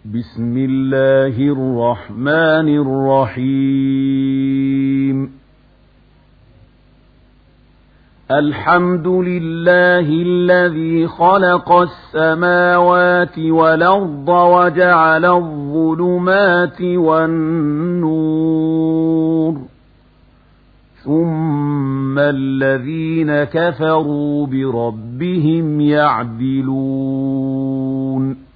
بسم الله الرحمن الرحيم الحمد لله الذي خلق السماوات والأرض وجعل الظلمات والنور ثم الذين كفروا بربهم يعدلون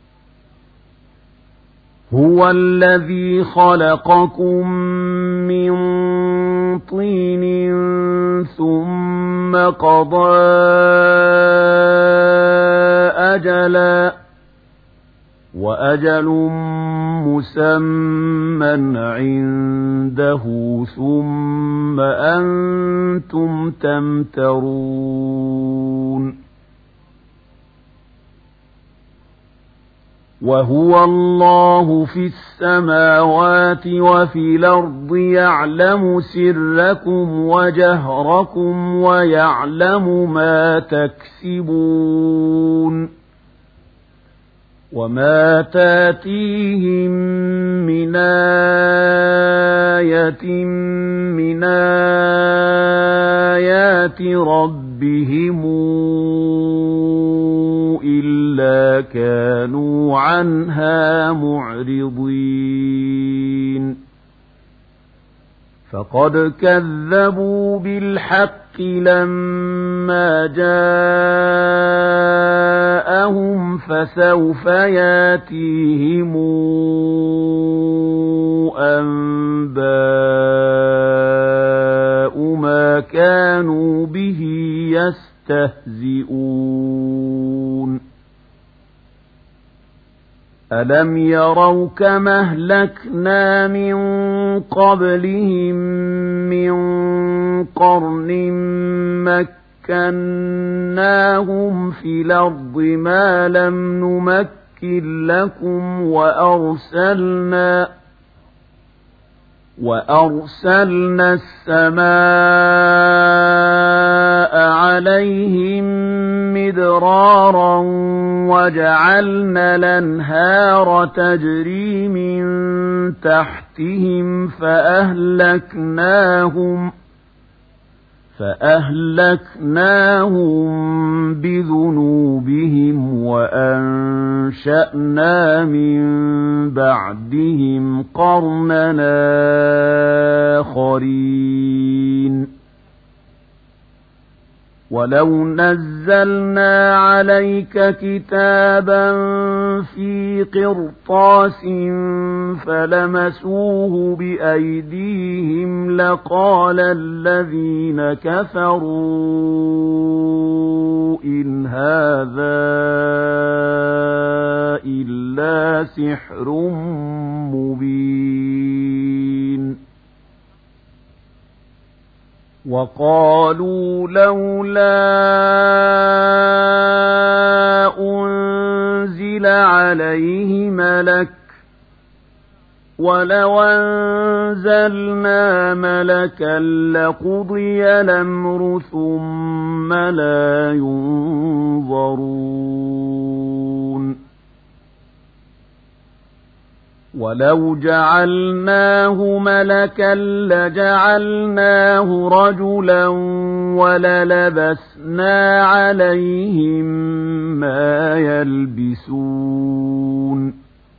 هو الذي خلقكم من طين ثم قضى أجلا وأجل مسمى عنده ثم أنتم تمترون وهو الله في السماوات وفي الأرض يعلم سركم وجهركم ويعلم ما تكسبون وما تاتيهم من آية من آيات ربهم إلا كانوا عنها معرضين فقد كذبوا بالحق لما جاءهم فسوف ياتيهم أنباء ما كانوا به يستهزئون ألم يروا كما أهلكنا من قبلهم من قرن مكناهم في الأرض ما لم نمكن لكم وأرسلنا السماء عليهم مدرارا وجعلنا الأنهار تجري من تحتهم فأهلكناهم بذنوبهم وأنشأنا من بعدهم قرننا آخرين ولو نزلنا عليك كتابا في قرطاس فلمسوه بأيديهم لقال الذين كفروا إن هذا إلا سحر مبين وقالوا لولا أنزل عليه ملك ولو أنزلنا ملكا لقضي الأمر ثم لا ينظرون ولو جعلناه ملكا لجعلناه رجلا وللبسنا عليهم ما يلبسون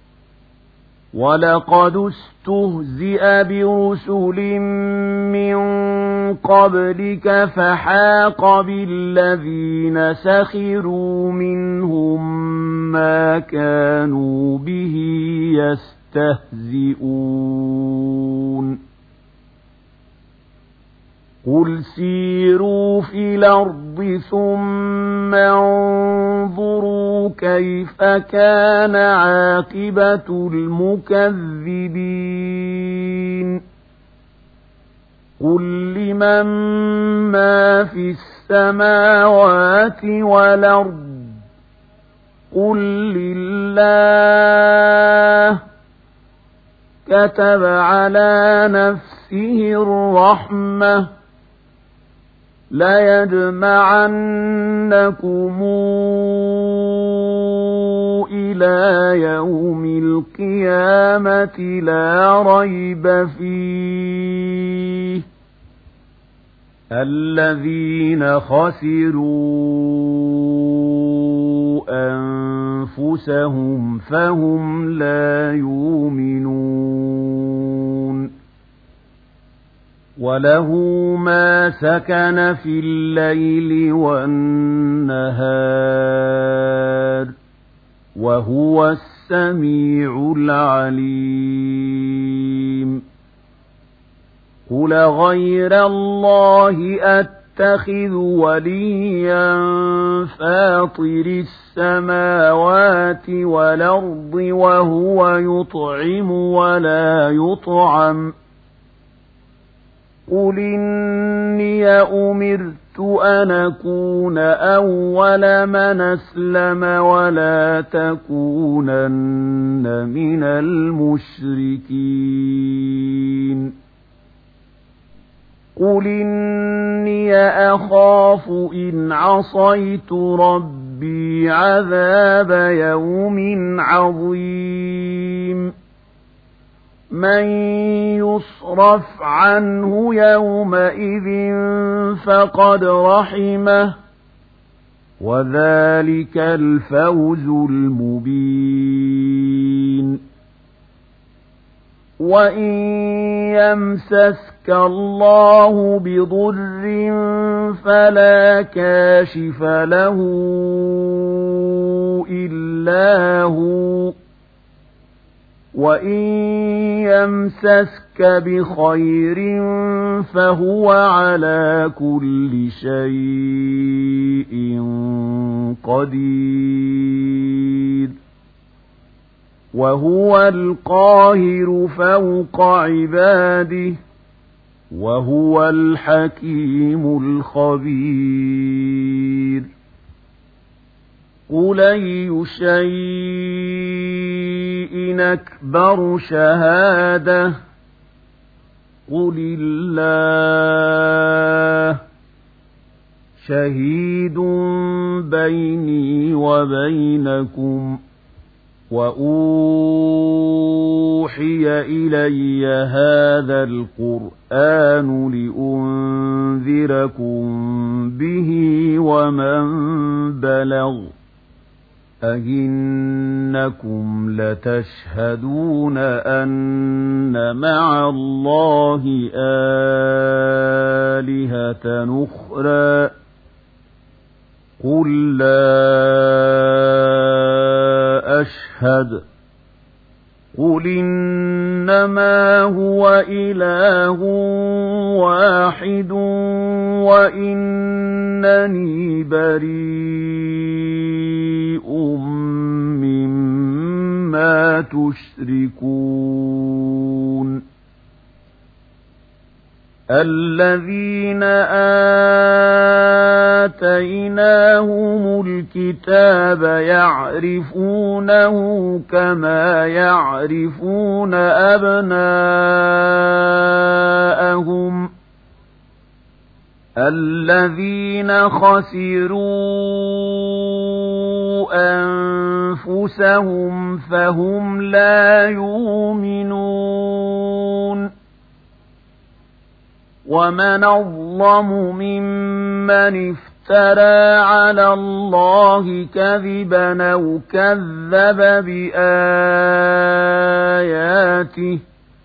ولقد استهزئ برسل من قبلك فحاق بالذين سخروا منهم ما كانوا به يستهزئون قل سيروا في الأرض ثم انظروا كيف كان عاقبة المكذبين قل لمن ما في السماوات والأرض قل لله كتب على نفسه الرحمة ليجمعنكم إلى يوم القيامة لا ريب فيه الذين خسروا أنفسهم فهم لا يؤمنون وله ما سكن في الليل والنهار وهو السميع العليم قل غير الله أتخذ وليا فاطر السماوات والأرض وهو يطعم ولا يطعم قل إني أمرت أن أكون أول من أسلم ولا تكونن من المشركين قل إني أخاف إن عصيت ربي عذاب يوم عظيم من يصرف عنه يومئذ فقد رحمه وذلك الفوز المبين وإن يمسسك الله بضر فلا كاشف له إلا هو وإن يمسسك بخير فهو على كل شيء قدير وهو القاهر فوق عباده وهو الحكيم الخبير قل أي شيء أكبر شهادة قل الله شهيد بيني وبينكم وأوحي إلي هذا القرآن لأنذركم به ومن بلغ أئنكم لتشهدون أن مع الله آلهة أخرى قل لا أشهد قل إنما هو إله واحد وإنني بريء مما تشركون الذين آتيناهم الكتاب يعرفونه كما يعرفون أبناءهم الذين خسروا أنفسهم فهم لا يؤمنون ومن أظلم ممن افترى على الله كذبا أو كذب بآياته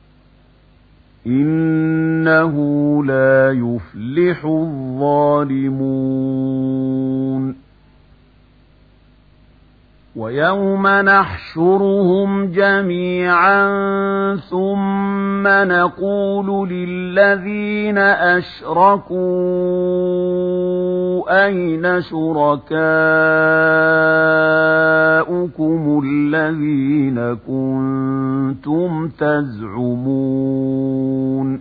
إنه لا يفلح الظالمون ويوم نحشرهم جميعا ثم نقول للذين أشركوا أين شركاؤكم الذين كنتم تزعمون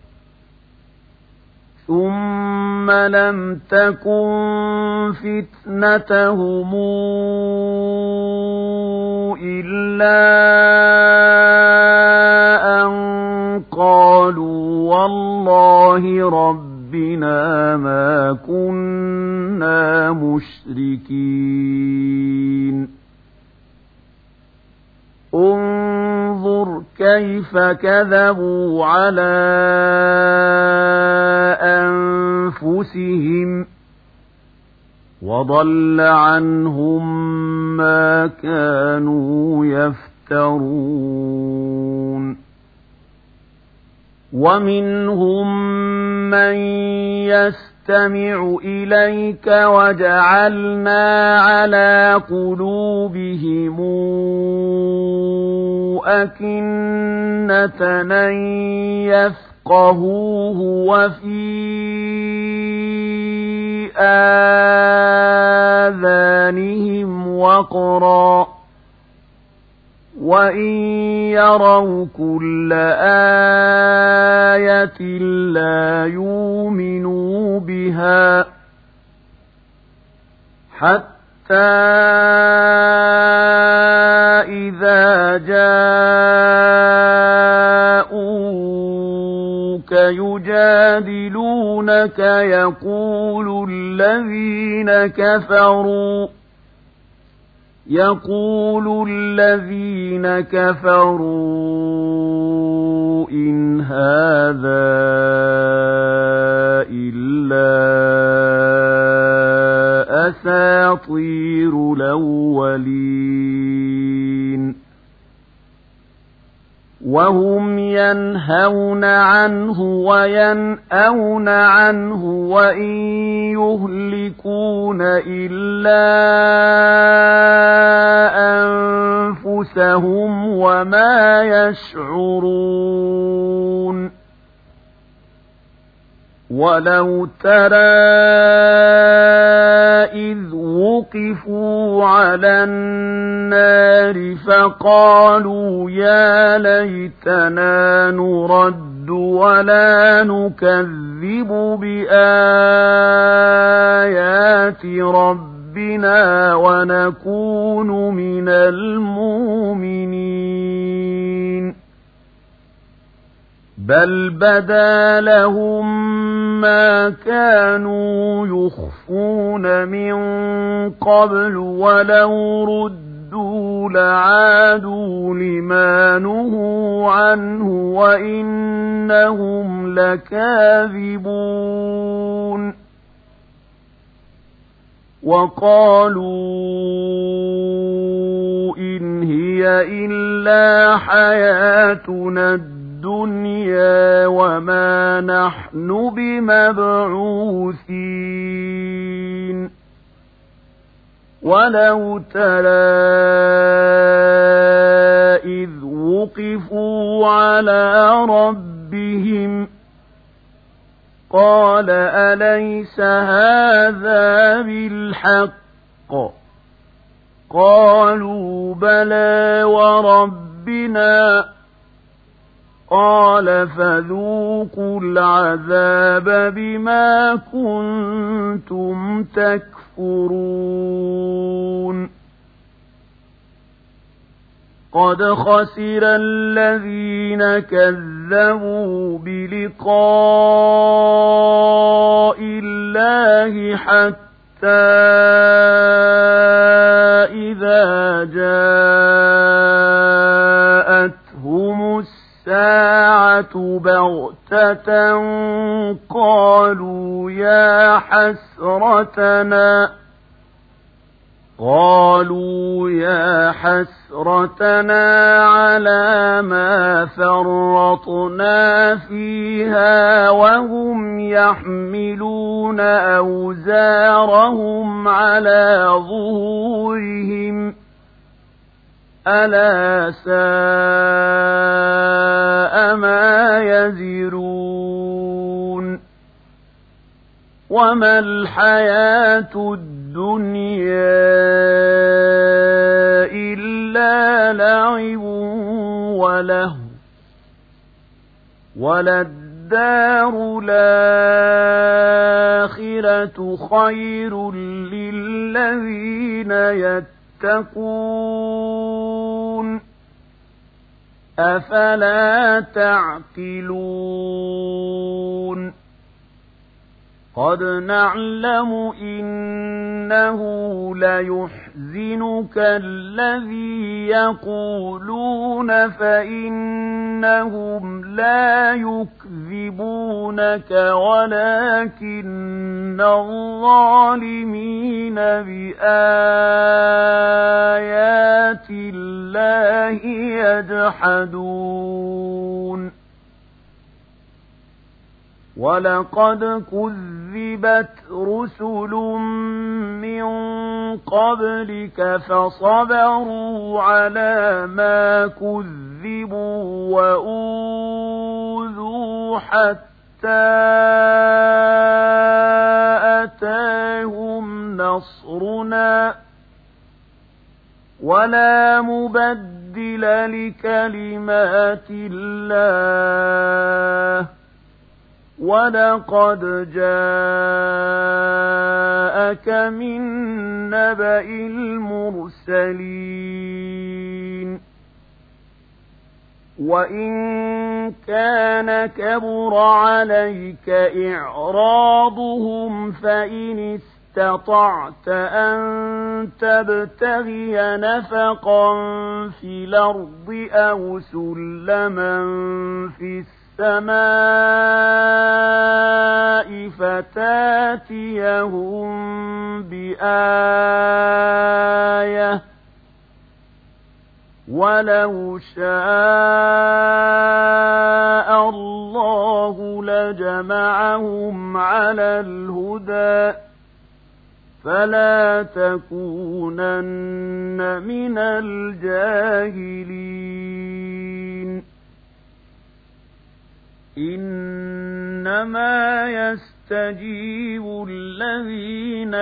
ثم لم تكن فتنتهم إلا أن قالوا والله ربنا ما كنا مشركين كيف كذبوا على أنفسهم وضل عنهم ما كانوا يفترون ومنهم من يستمع إليك وجعلنا على قلوبهم أكنة أن يفقهوه وفي آذانهم وقرا وإن يروا كل آية لا يؤمنوا بها حتى إذا جاءوك يجادلونك يقول الذين كفروا إن هذا إلا أساطير الأولين وهم ينهون عنه وينأون عنه وإن يهلكون إلا أنفسهم وما يشعرون ولو ترى إذ وقفوا على النار فقالوا يا ليتنا نرد ولا نكذب بآيات ربنا ونكون من المؤمنين بل بدا لهم ما كانوا يخفون من قبل ولو ردوا لعادوا لما نهوا عنه وإنهم لكاذبون وقالوا إن هي إلا حياتنا الدنيا وما نحن بمبعوثين ولو ترى إذ وقفوا على ربهم قال أليس هذا بالحق قالوا بلى وربنا قال فذوقوا العذاب بما كنتم تكفرون قد خسر الذين كذبوا بلقاء الله حتى إذا جاءتهم الساعة بغتة قالوا يا حسرتنا على ما فرطنا فيها وهم يحملون أوزارهم على ظهورهم ألا ساء ما يزرون وما الحياة الدنيا إلا لعب ولهو وللدار الآخرة خير للذين يتقون أفلا تعقلون قد نعلم إنه ليحزنك الذي يقولون فإنهم لا يكذبونك ولكن الظالمين بآيات الله يجحدون ولقد كذبت رسل من قبلك فصبروا على ما كذبوا وأوذوا حتى أتاهم نصرنا ولا مبدل لكلمات الله ولقد جاءك من نبأ المرسلين وإن كان كبر عليك إعراضهم فإن استطعت أن تبتغي نفقا في الأرض أو سلما في السماء فتاتيهم بآية ولو شاء الله لجمعهم على الهدى فلا تكونن من الجاهلين إنما يستجيب الذين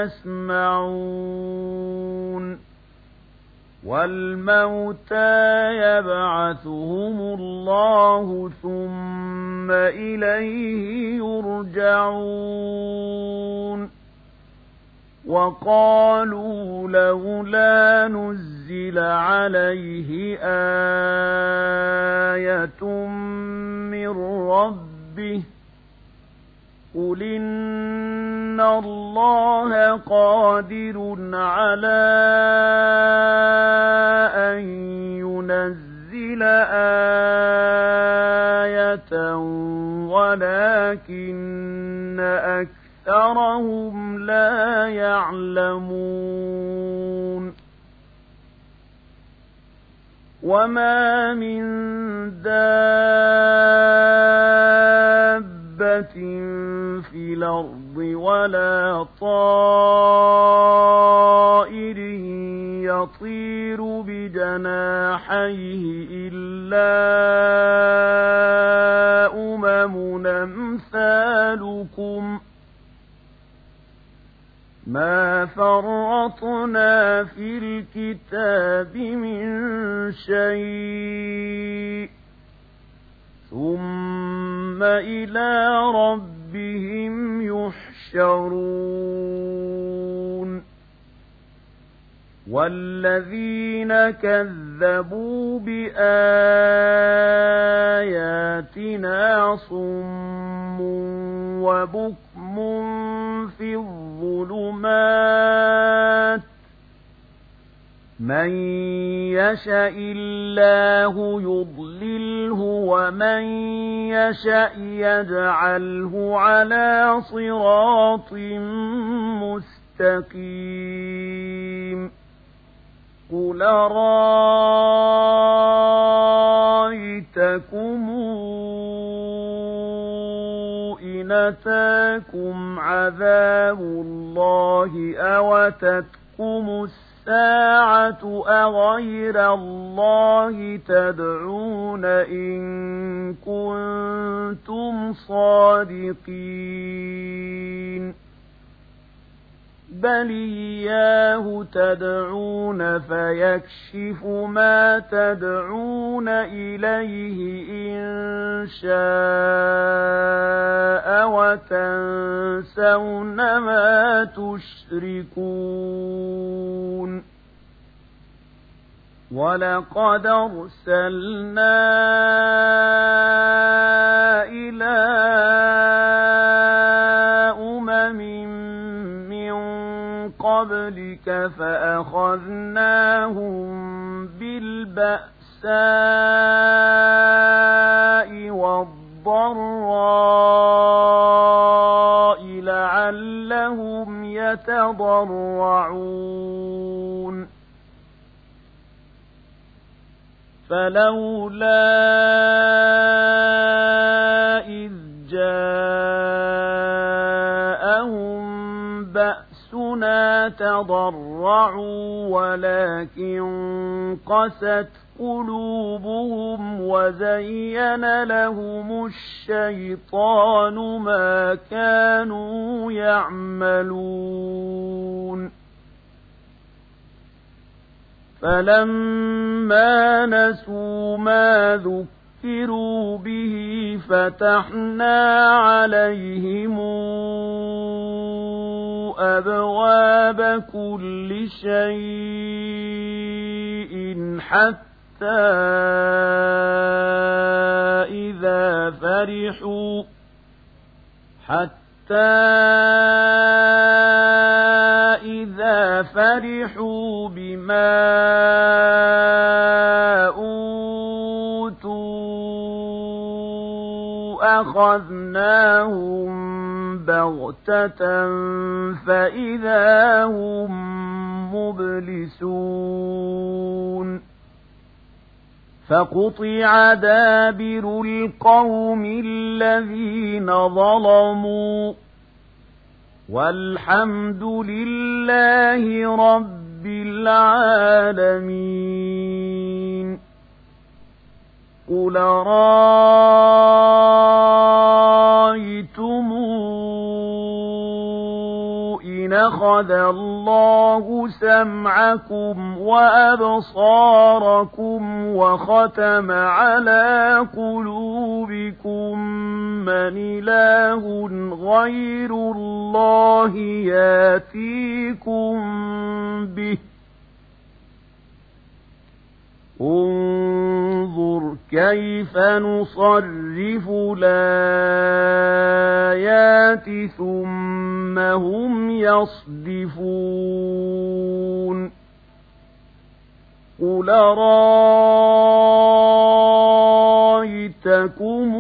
يسمعون والموتى يبعثهم الله ثم إليه يرجعون وقالوا لولا نزل عليه آية من ربه قل إن الله قادر على أن ينزل آية ولكن أكثرهم لا يعلمون وما من دابة في الأرض ولا طائر يطير بجناحيه إلا أمثالكم ما فرطنا في الكتاب من شيء ثم إلى ربهم يحشرون والذين كذبوا بآياتنا صم وبكم في الظلمات من يشاء الله يضلله ومن يشاء يجعله على صراط مستقيم قل رأيتكم إن أتاكم عذاب الله أوتتكم الساعة أغير الله تدعون إن كنتم صادقين بل إياه تدعون فيكشف ما تدعون إليه إن شاء وتنسون ما تشركون ولقد أرسلنا إلى فأخذناهم بالبأساء والضراء لعلهم يتضرعون فلولا إذ جاءهم بأسنا تضرعوا ولكن قست قلوبهم وزين لهم الشيطان ما كانوا يعملون فلما نسوا ما ذكروا به فتحنا عليهم أبواب كل شيء حتى إذا فرحوا بما أوتوا أخذناهم بغتة فإذا هم مبلسون فقطع دابر القوم الذين ظلموا والحمد لله رب العالمين قل رأيتم إن أخذ الله سمعكم وأبصاركم وختم على قلوبكم من إله غير الله ياتيكم به انظر كيف نصرف الآيات ثم هم يصدفون قل رأيتكم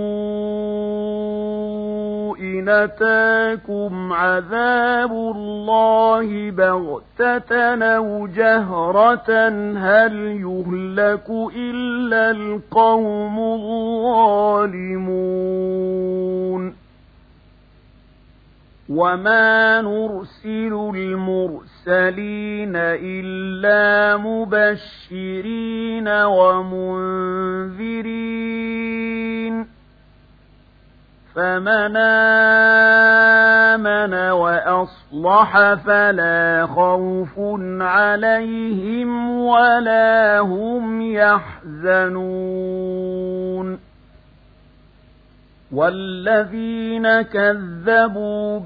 إن أتاكم عذاب الله بغتة أو جهرة هل يهلك إلا القوم الظالمون وما نرسل المرسلين إلا مبشرين ومنذرين فمن آمن وأصلح فلا خوف عليهم ولا هم يحزنون والذين كذبوا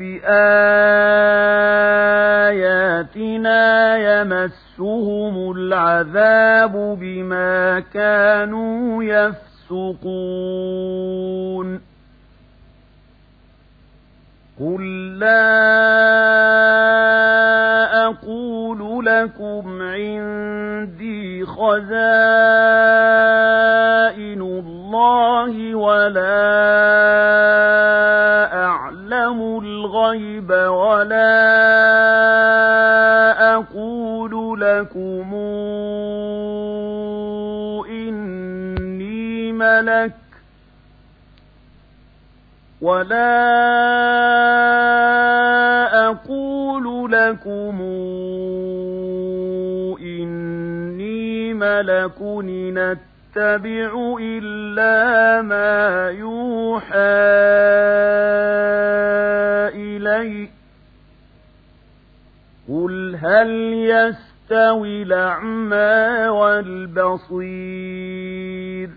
بآياتنا يمسهم العذاب بما كانوا يفسقون قل لا أقول لكم عندي خزائن الله ولا أعلم الغيب ولا أقول لكم إني ملك إن أتبع إلا ما يوحى إلي قل هل يستوي الأعمى والبصير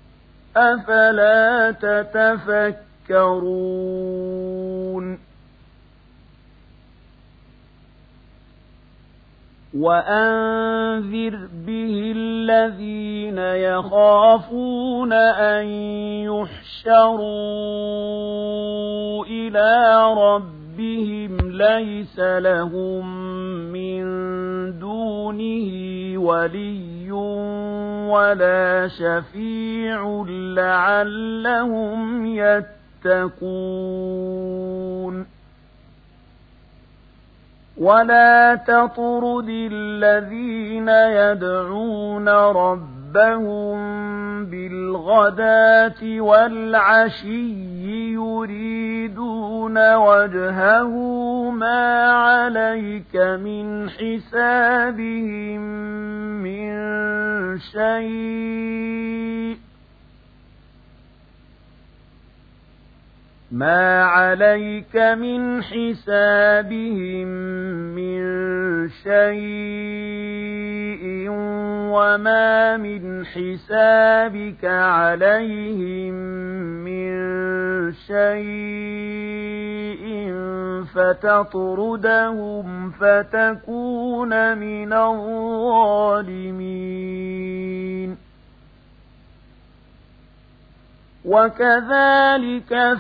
أفلا تتفكرون وأنذر به الذين يخافون أن يحشروا إلى ربهم ليس لهم من دونه ولي ولا شفيع لعلهم يتقون ولا تطرد الذين يدعون ربهم بالغداة والعشي يريدون وجهه ما عليك من حسابهم من شيء ما عليك من حسابهم من شيء وما من حسابك عليهم من شيء فتطردهم فتكون من الظالمين وكذلك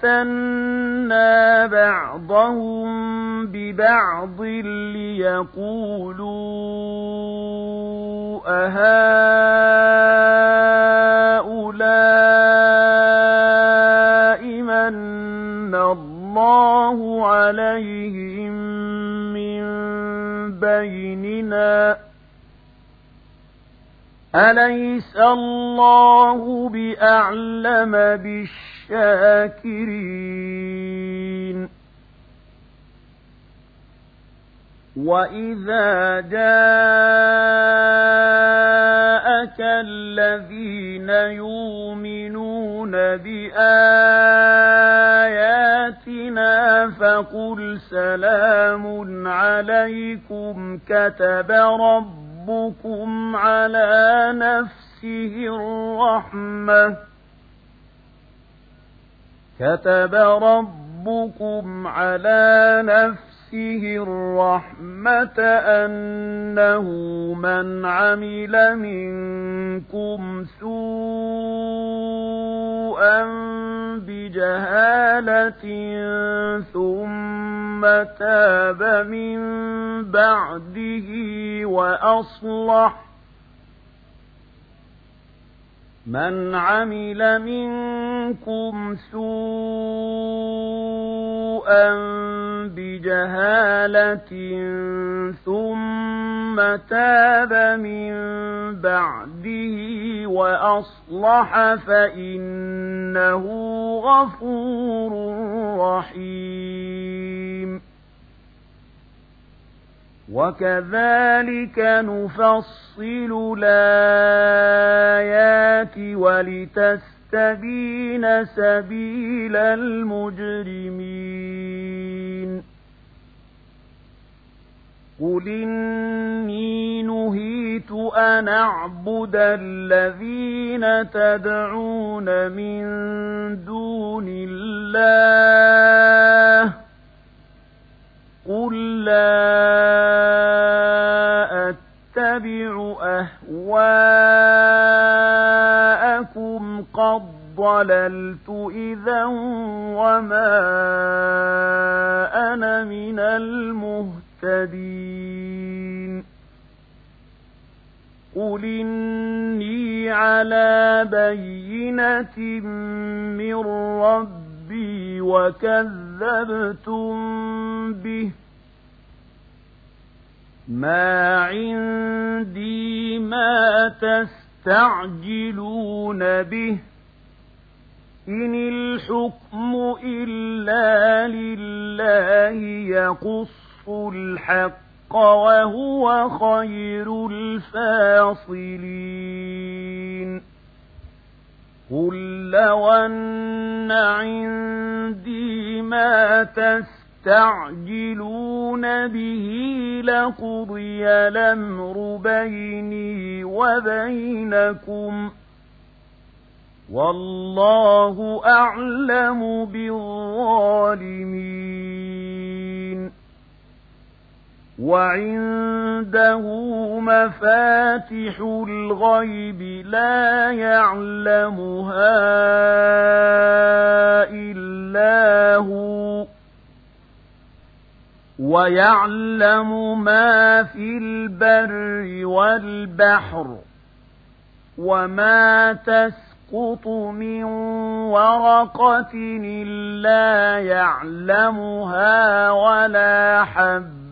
فتنا بعضهم ببعض ليقولوا أهؤلاء من الله عليهم من بيننا أليس الله بأعلم بالشاكرين وإذا جاءك الذين يؤمنون بآياتنا فقل سلام عليكم كتب ربكم على نفسه الرحمة أنه من عمل منكم سوءا بجهالة ثم تاب من بعده وأصلح فإنه غفور رحيم وكذلك نفصل الآيات ولتستبين سبيل المجرمين قل إني نهيت أن أعبد الذين تدعون من دون الله قل لا أتبع أهواءكم قد ضللت إذا وما أنا من المهتدين قل إني على بينة من ربي وكذبتم به ما عندي ما تستعجلون به إن الحكم إلا لله يقص الحق وهو خير الفاصلين قل لو أن عندي ما تستعجلون به لقضي الأمر بيني وبينكم والله أعلم بالظالمين وعنده مفاتح الغيب لا يعلمها إلا هو ويعلم ما في البر والبحر وما تسقط من ورقة إلا يعلمها ولا حبة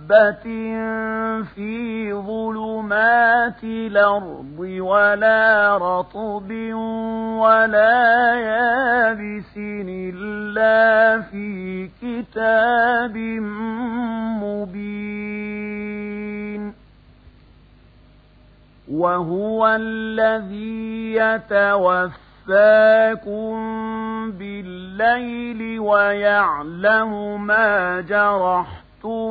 في ظلمات الأرض ولا رطب ولا يابس إلا في كتاب مبين وهو الذي يتوفاكم بالليل ويعلم ما جرحتم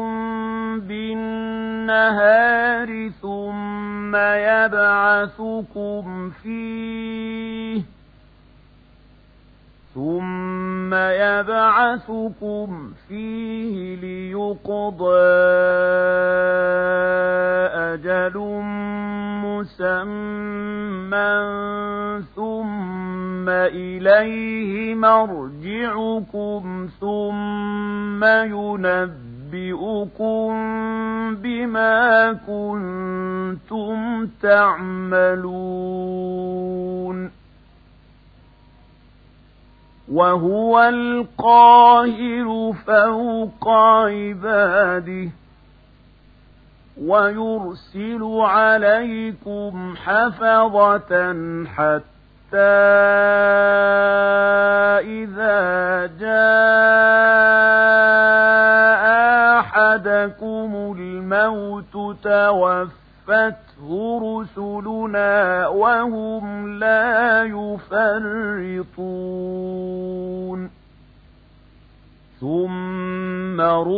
بالنهار ثم يبعثكم فيه ليقضى أجل مسمى ثم إليه مرجعكم ثم ينبئكم بما كنتم تعملون وهو القاهر فوق عباده ويرسل عليكم حفظة حتى إذا جاء أحدكم الموت توفته رسلنا وهم لا يفرطون ثم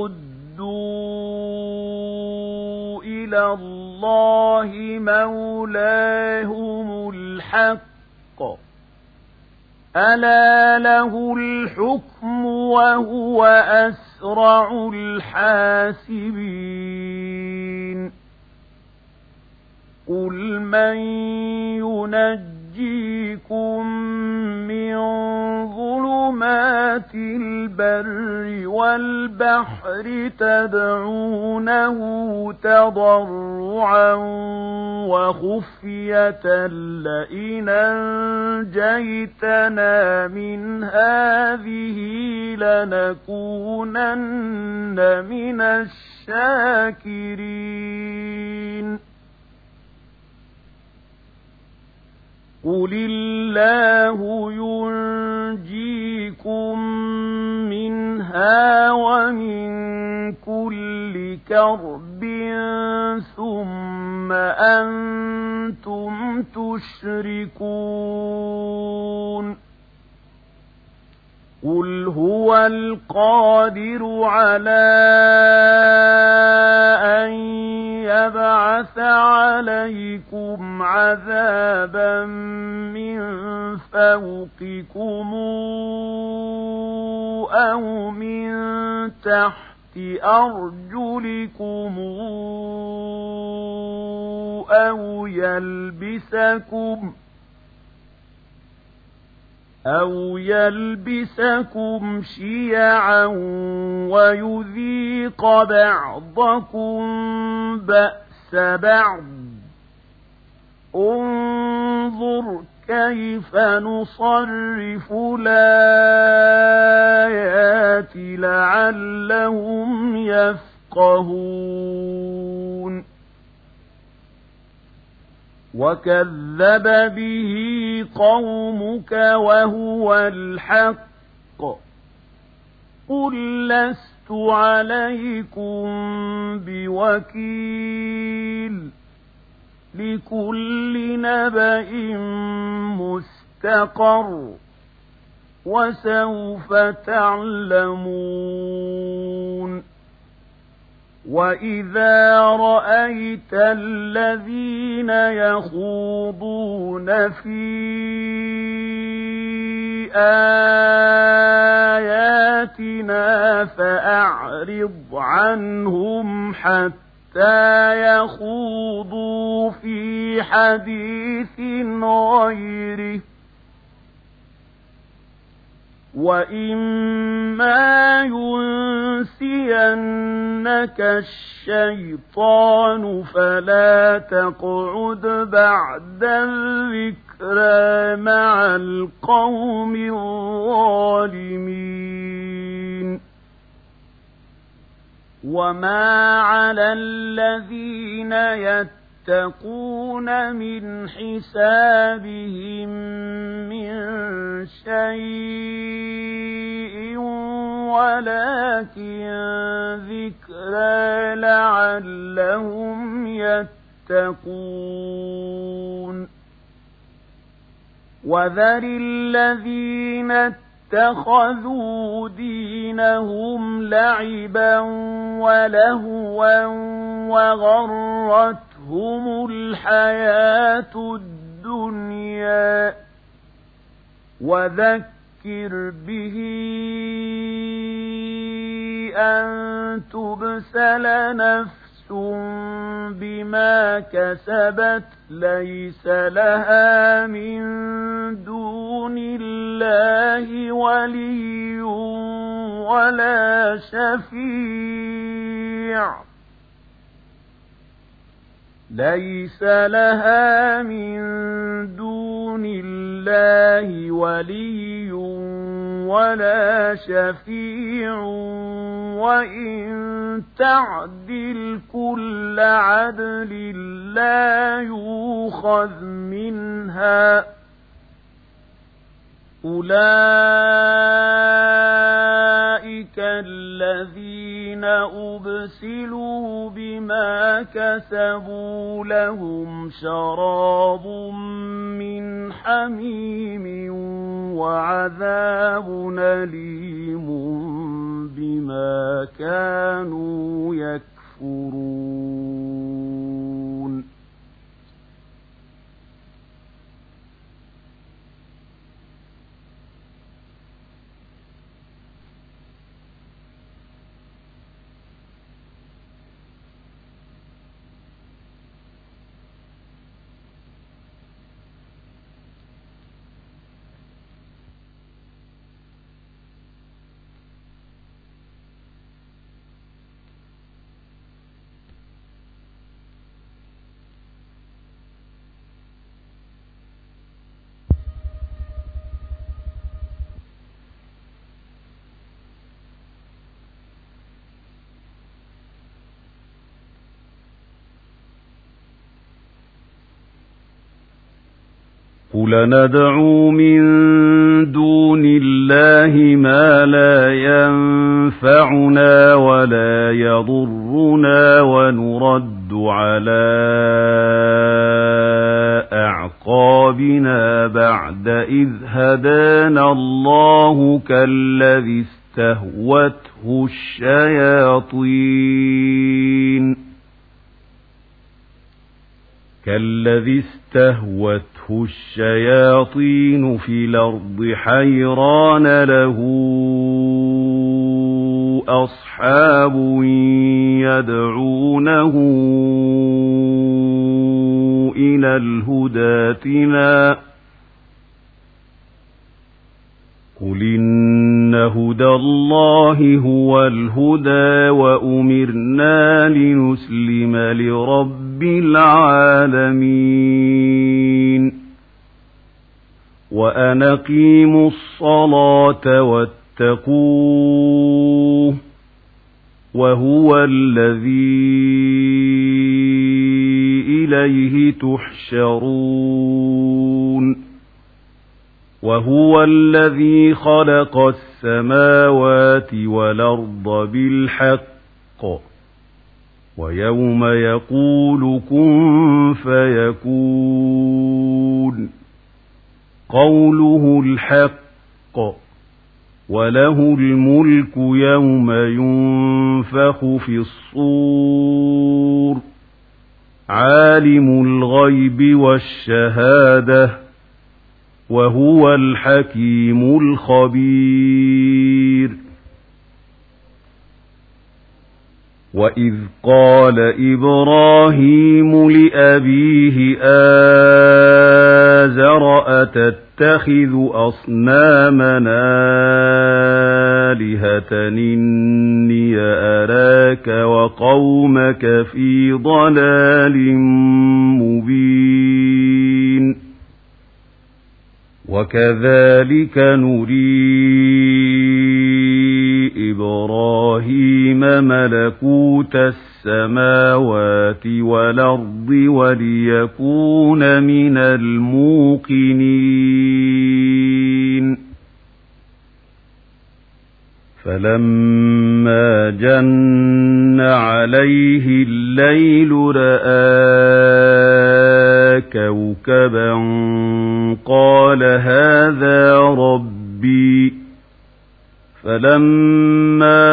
ردوا إلى الله مولاهم الحق ألا له الحكم وهو أسرع الحاسبين قل من ينجيكم من ظلمات البر والبحر تدعونه تضرعا وخفية لئن أنجيتنا من هذه لنكونن من الشاكرين قل الله ينجيكم منها ومن كل كرب ثم أنتم تشركون قل هو القادر على أن يبعث عليكم عذابا من فوقكم أو من تحت أرجلكم أو يلبسكم شيعا ويذيق بعضكم بأس بعض انظر كيف نصرف الآيات لعلهم يفقهون وكذب به قومك وهو الحق قل لست عليكم بوكيل لكل نبأ مستقر وسوف تعلمون وإذا رأيت الذين يخوضون في آياتنا فأعرض عنهم حتى يخوضوا في حديث غيره وإما ينسينك الشيطان فلا تقعد بعد الذكرى مع القوم الظالمين وما على الذين يتقون من حسابهم من شيء ولكن ذكرى لعلهم يتقون وذر الذين اتخذوا دينهم لعبا ولهوا وغرتهم الحياة الدنيا وذكر به أن تبسل نفس بما كسبت ليس لها من دون الله ولي ولا شفيع ليس لها من دون الله ولي ولا شفيع وإن تعدل كل عدل لا يؤخذ منها أولئك الذين أبسلوا بما كسبوا لهم شراب من حميم وعذاب أليم بما كانوا يكفرون قل ندعو من دون الله ما لا ينفعنا ولا يضرنا ونرد على أعقابنا بعد إذ هدانا الله كالذي استهوته الشياطين في الأرض حيران له أصحاب يدعونه إلى الهدى ائتنا قل إن هدى الله هو الهدى وأمرنا لنسلم لرب العالمين وأن أقيموا الصلاة واتقوه وهو الذي إليه تحشرون وهو الذي خلق السماوات والأرض بالحق ويوم يقول كن فيكون قوله الحق وله الملك يوم ينفخ في الصور عالم الغيب والشهادة وهو الحكيم الخبير وإذ قال إبراهيم لأبيه آزر أتتخذ أصنامنا آلهة إني أراك وقومك في ضلال مبين وإذ قال إبراهيم لأبيه آزر أتتخذ أصنامنا آلهة إني أراك وقومك في ضلال مبين وإذ قال إبراهيم لأبيه آزر أتتخذ أصنامنا آلهة إني أراك وقومك في ضلال مبين وكذلك نري إبراهيم ملكوت السماوات والأرض وليكون من الموقنين فلما جن عليه الليل رأى كوكبا قال هذا ربي فلما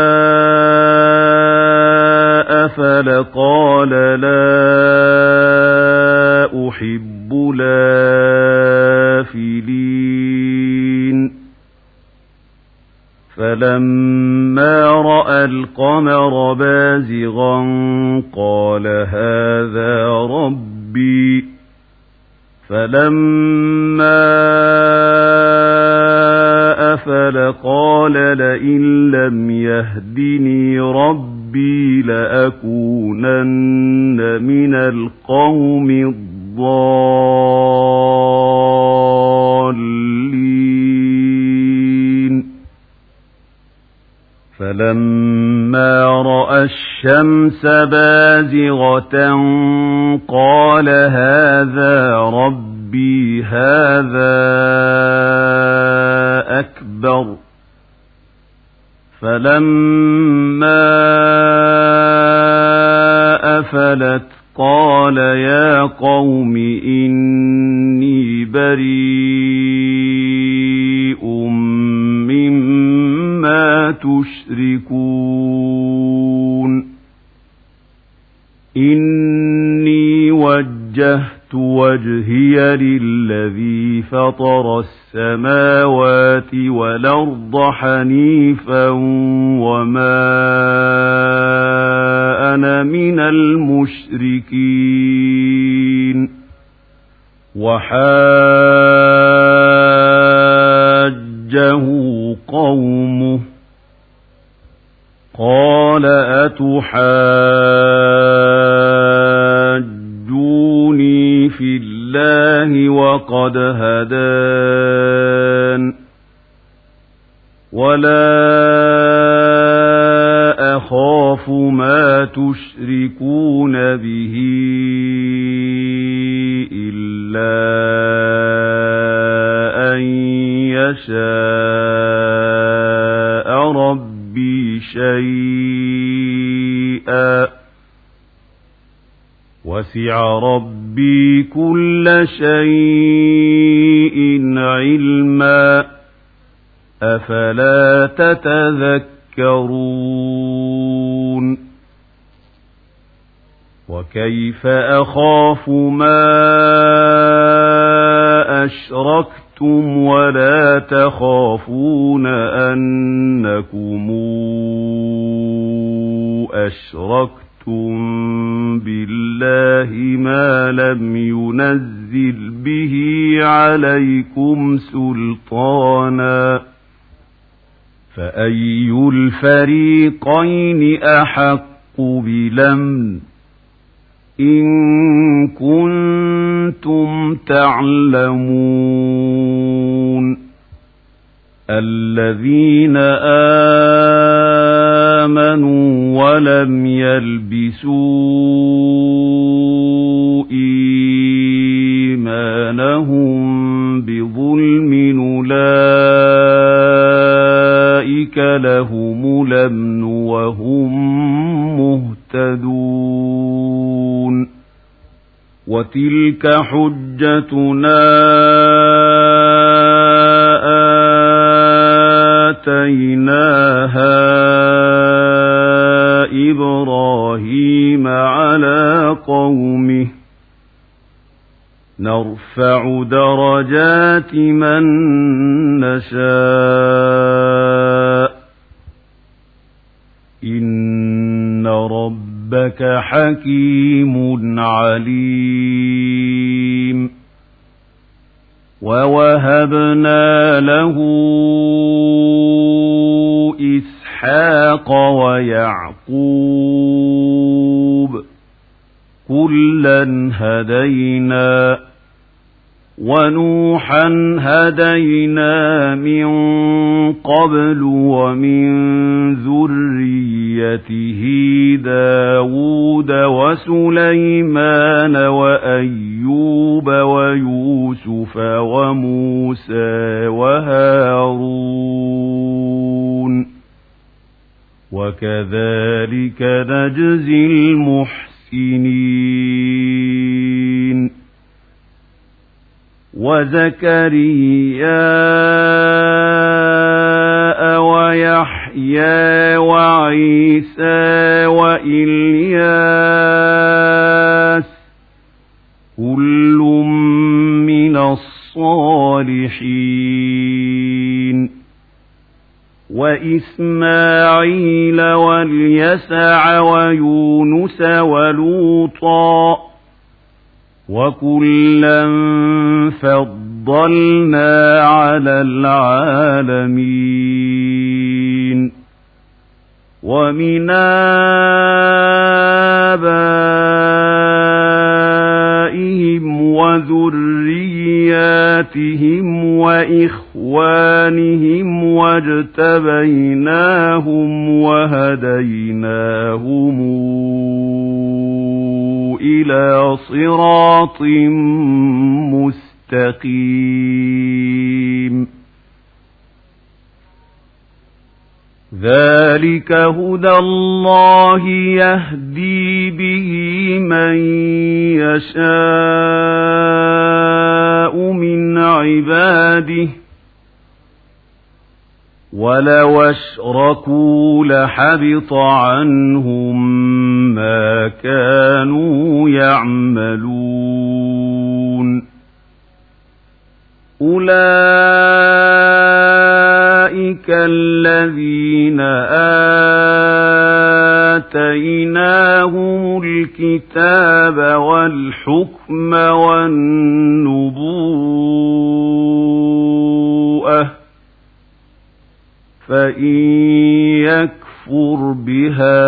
أفل قال لا أحب الآفلين فلما رأى القمر بازغا قال هذا ربي فلما أفل قال لئن لم يهدني ربي لأكونن من القوم الضالين فلما رأى الشمس بازغة قال هذا ربي هذا أكبر فلما أفلت قال يا قوم إني بريء مما تشركون إني وجهت وجهي للذي فطر السماوات والأرض حنيفا وما أنا من المشركين وحاجه قومه قال أتحاجوني في الله وقد هدان ولا أخاف ما تشركون به إلا أن يشاء ربي شيئا وسع ربي كل شيء علما أفلا تتذكرون وكيف أخاف ما أشركتم ولا تخافون أنكم أشركتم بالله ما لم ينزل به عليكم سلطانا فأي الفريقين أحق بالأمن إن كنتم تعلمون الذين آمنوا ولم يلبسوا إيمانهم بظلم أولئك لهم الأمن وهم مهتدون وتلك حجتنا آتيناها إبراهيم على قومه نرفع درجات من نشاء إن ربك حكيم عليم ووهبنا له وإسحاق ويعقوب كلا هدينا ونوحا هدينا من قبل ومن ذريته داود وسليمان وأيوب ويوسف وموسى وهارون وكذلك نجزي المحسنين وزكريا ويحيى وعيسى وإلياس كل من الصالحين وإسماعيل واليسع ويونس ولوطا وكلا فضلنا على العالمين ومن آبائهم وذرياتهم وإخوانهم واجتبيناهم وهديناهم إلى صراط مستقيم ذلك هدى الله يهدي به من يشاء من عباده ولو أشركوا لحبط عنهم ما كانوا يعملون أولئك الذين آتيناهم الكتاب والحكم والنبوءة فإن يكفر بها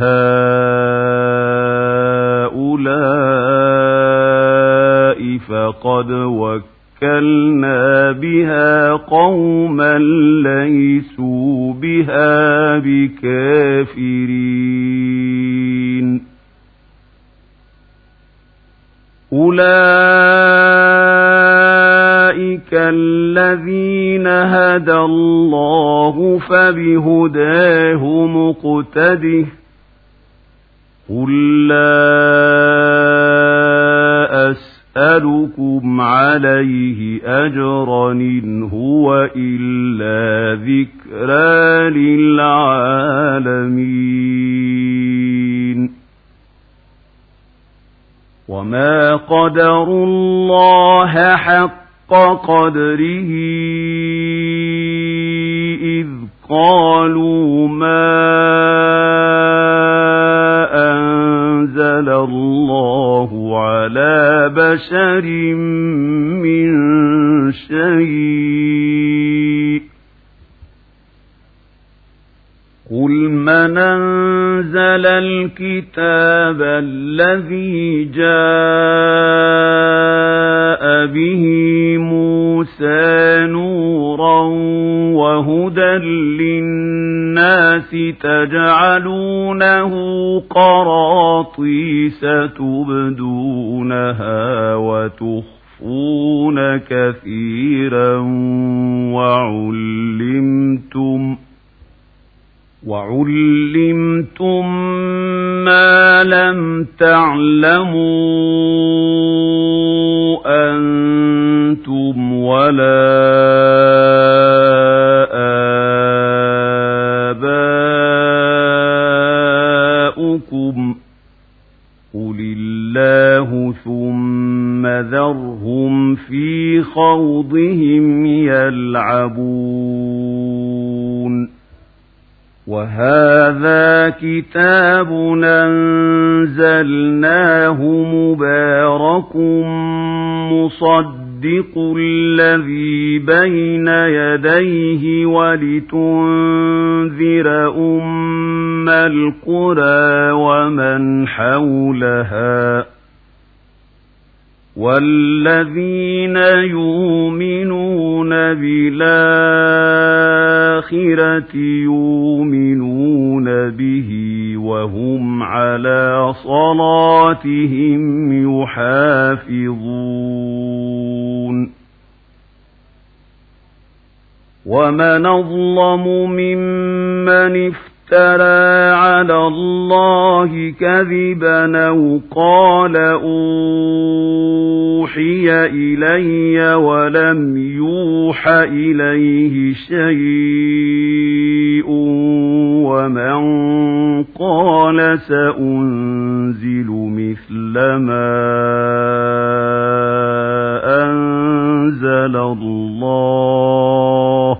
هؤلاء فقد وكلنا بها قوما ليسوا بها بكافرين أولئك الذين هدى الله فبهداه مقتده قل لا أسألكم عليه أجرا إن هو إلا ذكرى للعالمين وما قدروا الله حق قدره إذ قالوا ما أنزل الله على بشر من شيء قل من أنزل الكتاب الذي جاء به موسى نورا وهدى للناس تجعلونه قراطيس تبدونها وتخفون كثيرا وعلمتم ما لم تعلموا أنتم ولا آباؤكم قل الله ثم ذرهم في خوضهم يلعبون وهذا كتاب أنزلناه مبارك مصدق وَيُصَدِّقُ الَّذِي بَيْنَ يَدَيْهِ وَلِتُنذِرَ أُمَّ الْقُرَى وَمَنْ حَوْلَهَا وَالَّذِينَ يُؤْمِنُونَ بِالْآخِرَةِ يُؤْمِنُونَ بِهِ وَهُمْ عَلَى صَلَاتِهِمْ يُحَافِظُونَ وَمَنْ أَظْلَمُ مِمَّنِ افترى على الله كذبا أو قال أوحي إلي ولم يوح إليه شيء ومن قال سأنزل مثل ما أنزل الله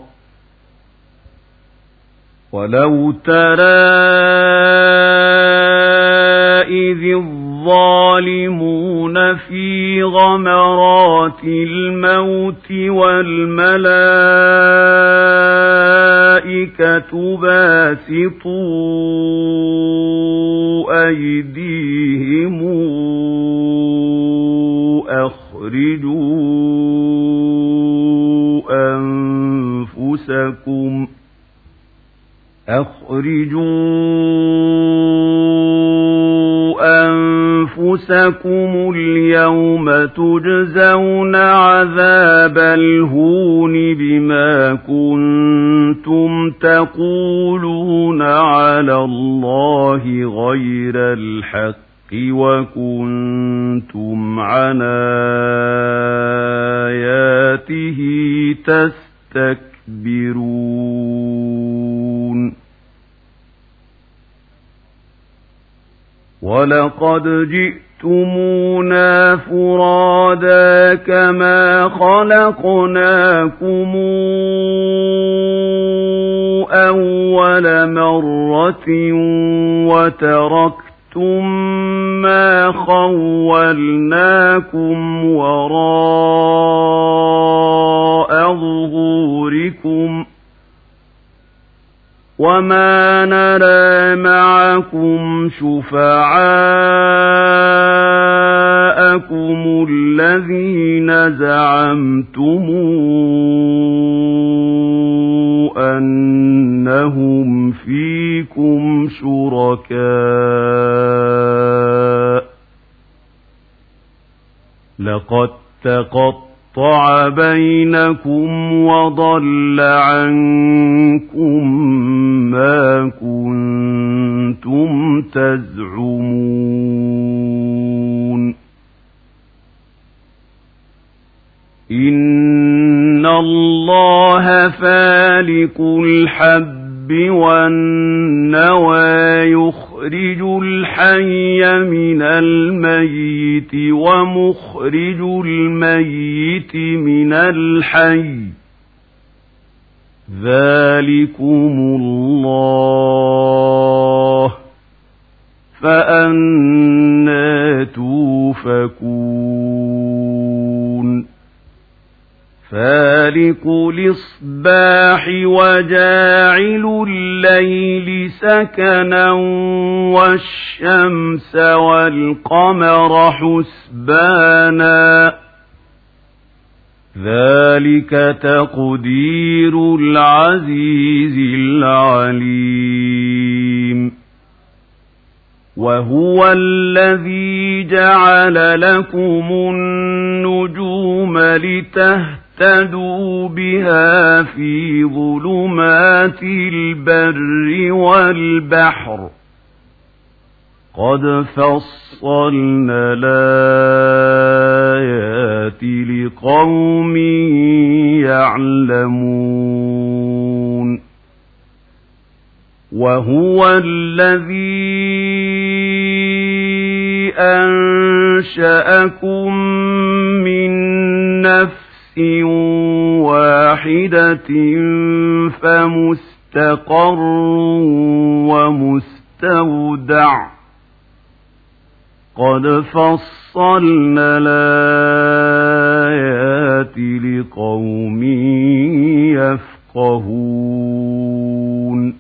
ولو ترى إذ الظالمون في غمرات الموت والملائكة باسطوا أيديهم أخرجوا أنفسكم اليوم تجزون عذاب الهون بما كنتم تقولون على الله غير الحق وكنتم عن آياته تستكبرون ولقد جئتمونا فرادا كما خلقناكم أول مرة وتركتم ما خولناكم وراء ظهوركم وما نرى معكم شفعاءكم الذين زعمتم أنهم فيكم شركاء لقد تقطع بينكم وضل عنكم ما كنتم تزعمون إن الله فالق الحب والنوى يخرج الحي من الميت ومخرج الميت من الحي ذلكم الله فأنى توفكون فالق الإصباح وجاعل الليل سكنا والشمس والقمر حسبانا ذلك تقدير العزيز العليم وهو الذي جعل لكم النجوم لتهتدوا بها في ظلمات البر والبحر قد فصلنا الآيات لقوم يعلمون وهو الذي أنشأكم من نفس واحدة فمستقر ومستودع قد فصلنا الآيات لقوم يفقهون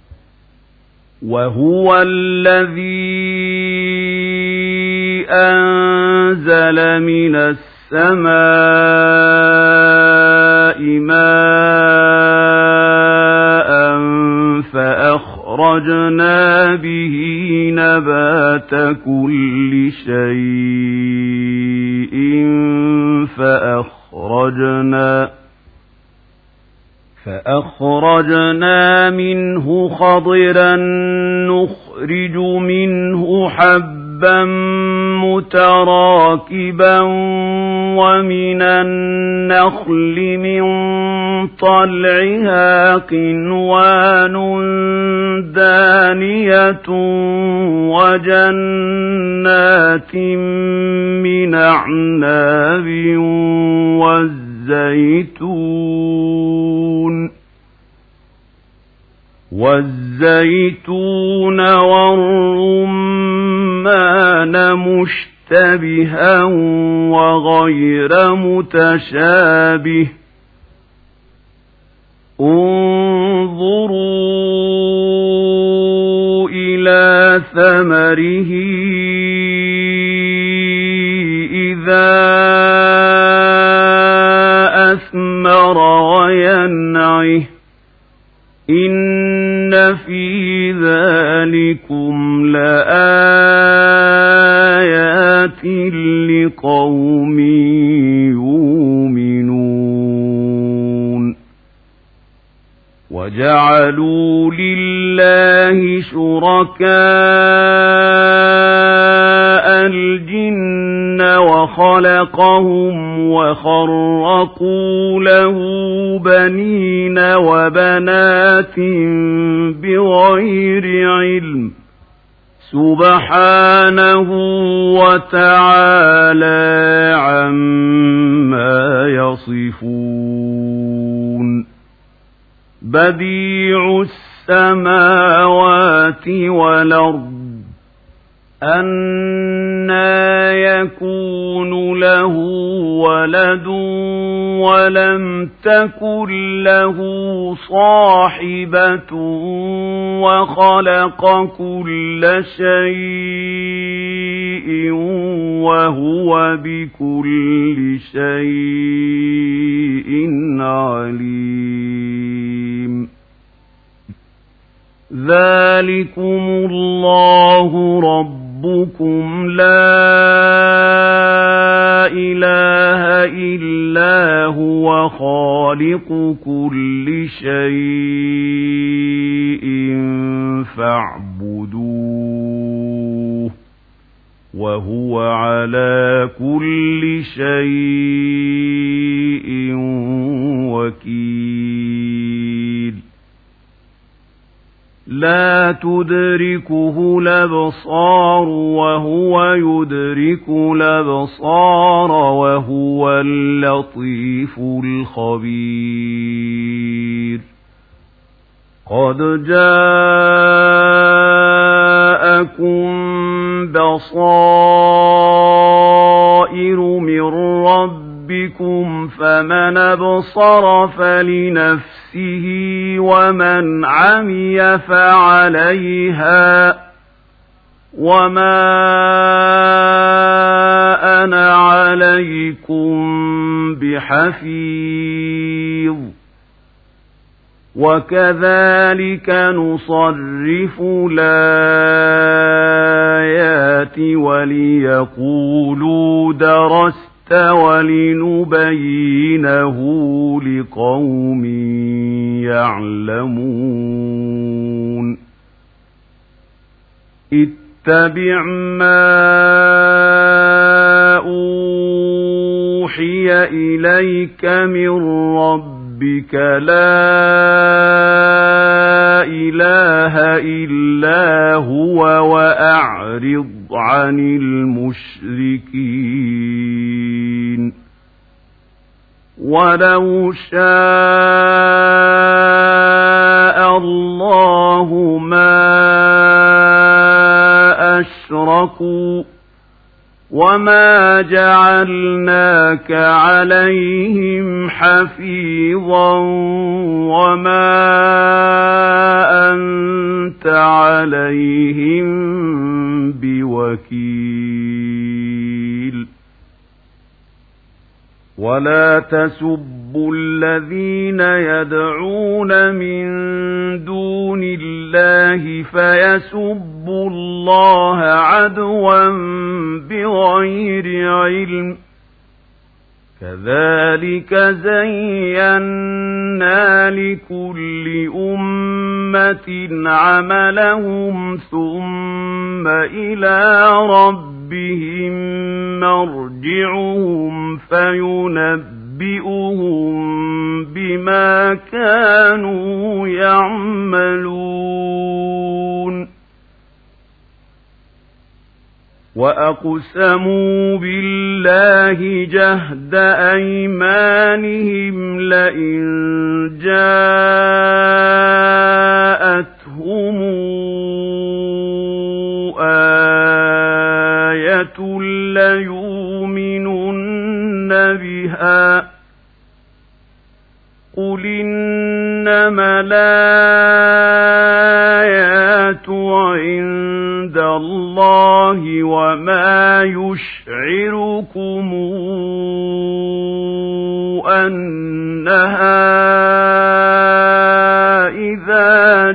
وهو الذي أنزل من السماء ماء فأخرجنا به نبات كل شيء فأخرجنا منه خضرا نخرج منه حبا متراكبا ومن النخل من طلعها قنوان دانية وجنات من أعناب والزيتون والرمان مشتبها وغير متشابه انظروا إلى ثمره إذا أثمر وينعه إن في ذلكم لآيات لقوم يؤمنون وجعلوا لله شركاء الجن وخلقهم وخرقوا له بنين وبنات بغير علم سبحانه وتعالى عما يصفون بديع السماوات والأرض أنى يكون له ولد ولم تكن له صاحبة وخلق كل شيء وهو بكل شيء عليم ذلكم الله ربكم لا إله إلا هو خالق كل شيء فاعبدوه وهو على كل شيء وكيل لا تدركه الأبصار وهو يدرك الأبصار وهو اللطيف الخبير قد جاءكم بصائر من ربكم فمن أبصر فلنفسه ومن عمي فعليها وما أنا عليكم بحفيظ وكذلك نصرف الآيات وليقولوا درست ولنبينه لقوم يعلمون اتبع ما أوحي إليك من ربك لا إله إلا هو وأعرض عن المشركين ولو شاء الله ما أشركوا وما جعلناك عليهم حفيظا وما أنت عليهم بوكيل ولا تسبوا الذين يدعون من دون الله فيسبوا الله عدوا بغير علم كذلك زينا لكل أمة عملهم ثم إلى ربهم مرجعهم فينبئهم بما كانوا يعملون وأقسموا بالله جهد أيمانهم لئن جاءتهم آية ليؤمنن بها قل إنما الآيات عند الله وما يشعركم أنها إذا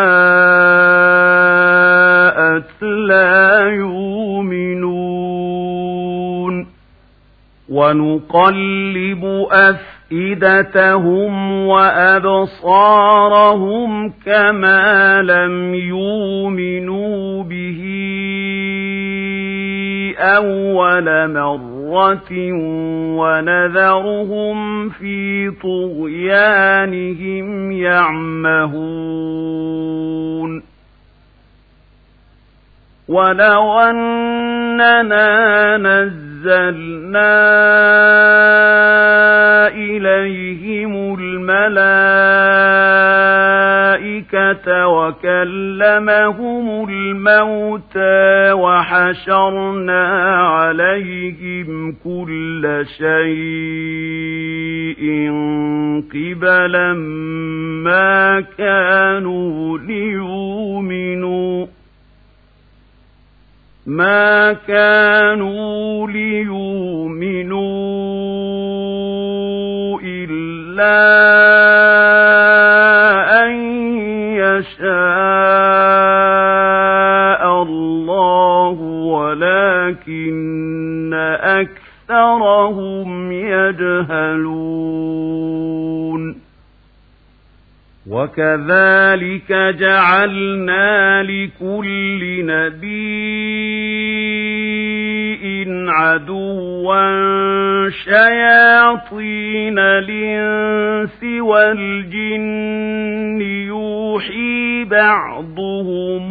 جاءت لا يؤمنون ونقلب أفئدتهم وأبصارهم كما لم يؤمنوا به أول مرة ونذرهم في طغيانهم يعمهون ولو أننا نزلنا إليهم الملائكة وكلمهم الموتى وحشرنا عليهم كل شيء قبلا ما كانوا ليؤمنوا إلا أن يشاء الله ولكن أكثرهم يجهلون وكذلك جعلنا لكل نبي عدوا شياطين الإنس والجن يوحي بعضهم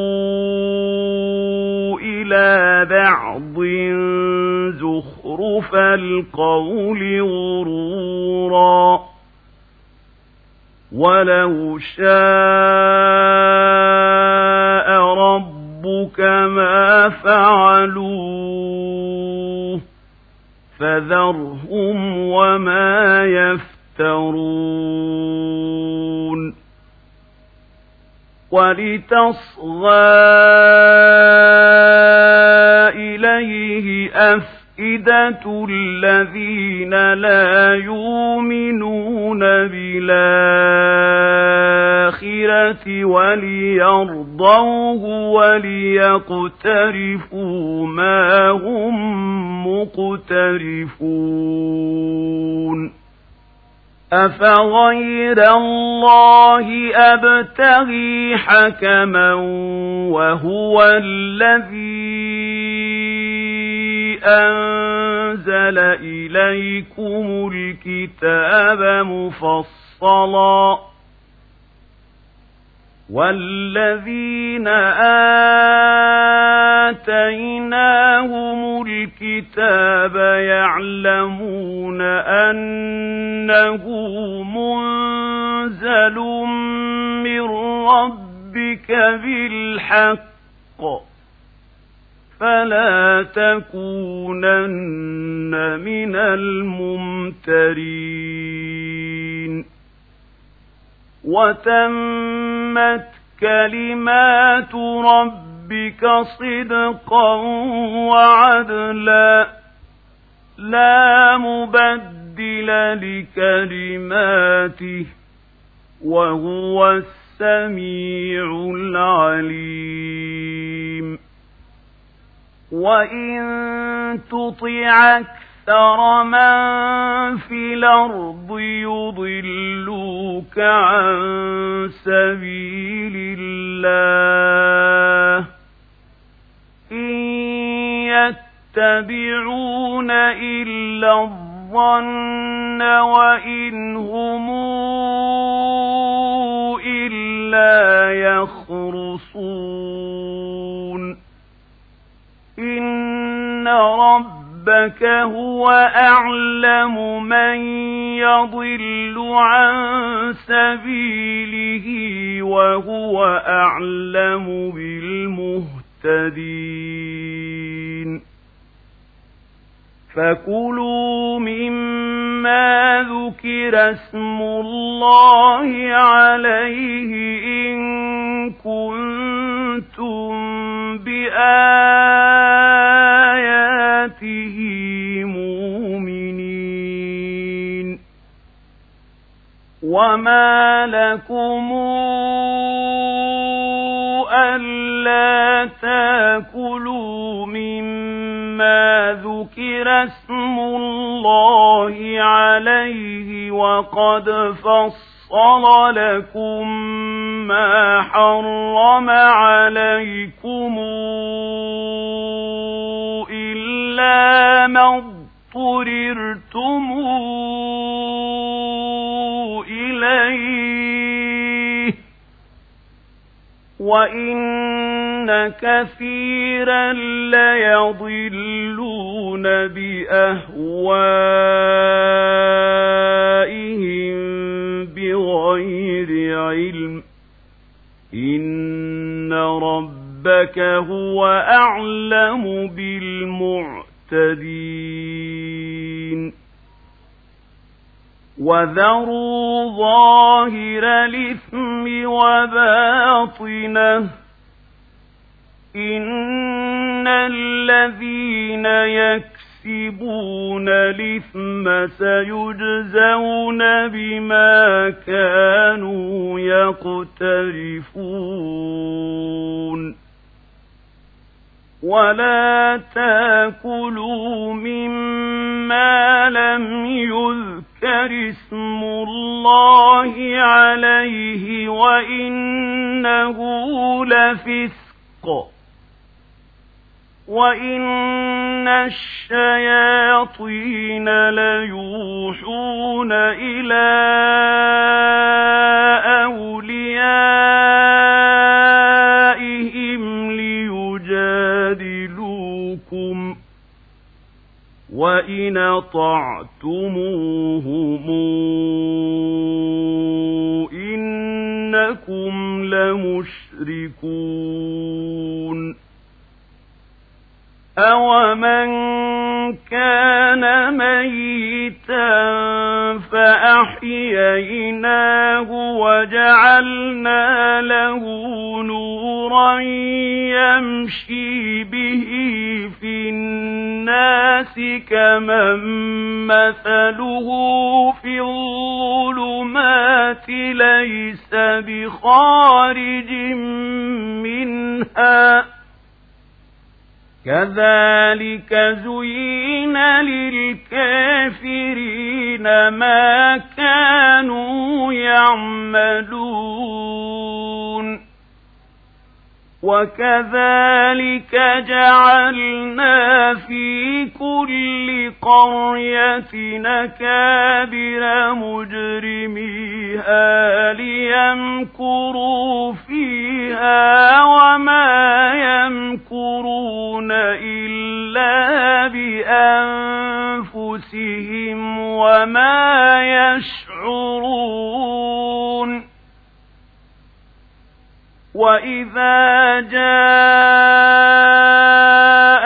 إلى بعض زخرف القول غرورا ولو شاء ربك ما فعلوه فذرهم وما يفترون ولتصغى إليه أفئدة الذين لا يؤمنون بالآخرة وليرضوه وليقترفوا ما هم مقترفون أفغير الله أبتغي حكما وهو الذي أنزل إليكم الكتاب مفصلا والذين آتيناهم الكتاب يعلمون أنه منزل من ربك بالحق فلا تكونن من الممترين وتمت كلمات ربك صدقا وعدلا لا مبدل لكلماته وهو السميع العليم وإن تطع أكثر من في الأرض يضلوك عن سبيل الله إن يتبعون إلا الظن وإن هم إلا يخرصون إن ربك هو أعلم من يضل عن سبيله وهو أعلم بالمهتدين فكلوا مما ذكر اسم الله عليه إن كنتم بآياته مؤمنين وما لكم ألا تأكلوا مما ذكر اسم الله عليه وقد فصل لكم ما حرم عليكم إلا ما اضطررتم إليه وإن كثيرا ليضلون بأهوائهم بغير علم إن ربك هو أعلم بالمعتدين وذروا ظاهر الإثم وباطنه إن الذين يكسبون الإثم سيجزون بما كانوا يقترفون ولا تأكلوا مما لم يذكر اسم الله عليه وإنه لفسق وإن الشياطين ليوحون إلى أوليائهم ليجادلوكم وإن أطعتموهم إنكم لمشركون أَوَمَنْ كَانَ مَيِّتًا فَأَحْيَيْنَاهُ وَجَعَلْنَا لَهُ نُورًا يَمْشِي بِهِ فِي النَّاسِ كَمَنْ مَثَلُهُ فِي الظُّلُمَاتِ لَيْسَ بِخَارِجٍ مِنْهَا كذلك زين للكافرين ما كانوا يعملون وكذلك جعلنا في كل قرية أكابر مجرميها ليمكروا فيها وما يمكرون إلا بأنفسهم وما يشعرون وإذا جاء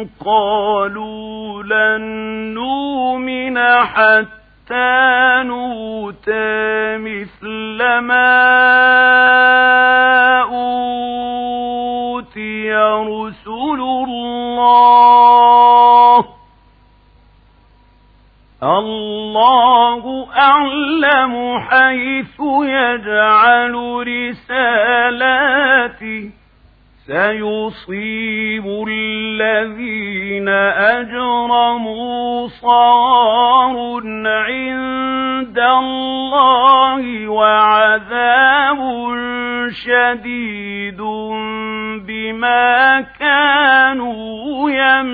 قالوا لن نؤمن حتى نؤتى مثل ما أوتي رسل الله أعلم حيث يجعل رسالاته سيصيب الذين أجرموا صغار عند الله وعذاب شديد بما كانوا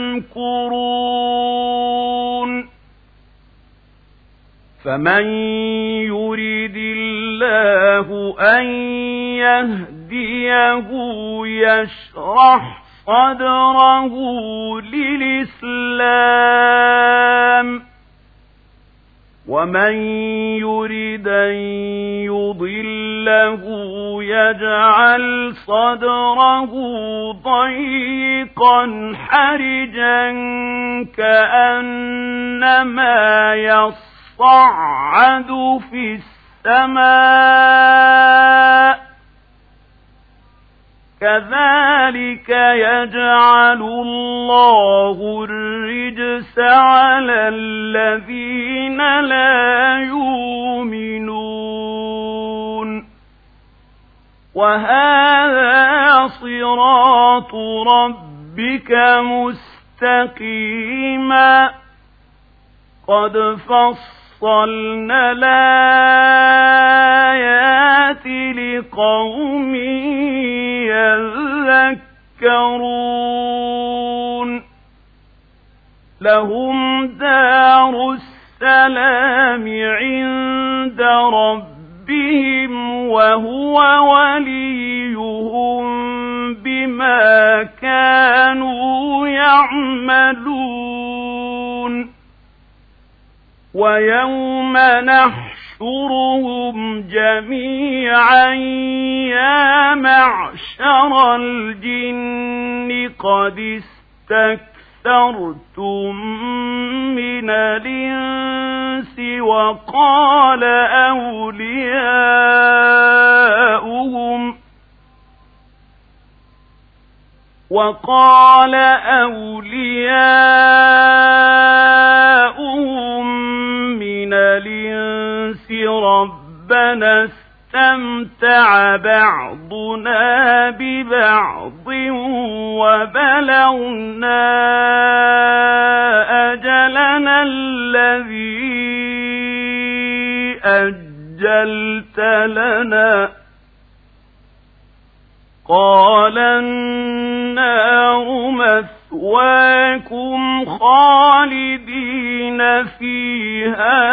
يمكرون فمن يريد الله أن يهديه يشرح صدره للإسلام ومن يريد أن يضله يجعل صدره ضيقا حرجا كأنما يصعد في السماء كذلك يجعل الله الرجس على الذين لا يؤمنون وهذا صراط ربك مستقيما قد فصلنا الآيات لقوم يذكرون لهم دار السلام عند ربهم وهو وليهم بما كانوا يعملون ويوم نحشرهم جميعا يا معشر الجن قد استكثرتم من الإنس وقال أولياؤهم من الإنس ربنا استمتع بعضنا ببعض وبلغنا أجلنا الذي أجلت لنا قال النار مثواكم خالدين فيها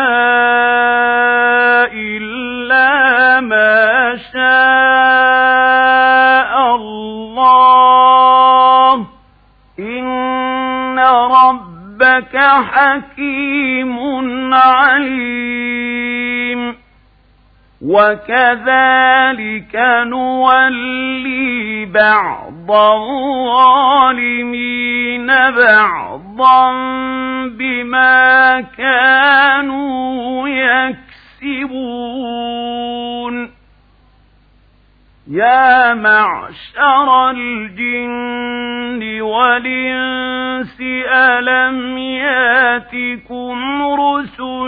إلا ما شاء الله إن ربك حكيم عليم وكذلك نولي بعض الظالمين بعضا بما كانوا يكسبون يا معشر الجن والإنس ألم ياتكم رسل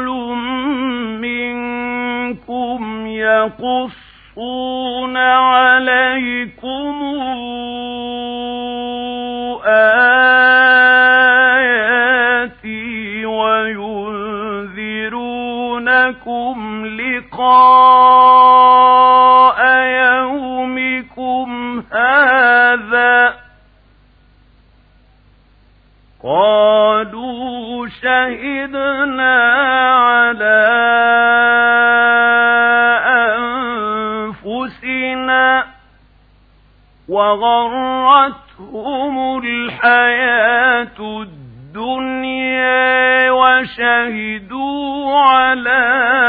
منكم يقصون عليكم آياتي وينذرونكم لقاء يومكم هذا قالوا شهدنا على أنفسنا وغرتهم الحياة الدنيا وشهدوا على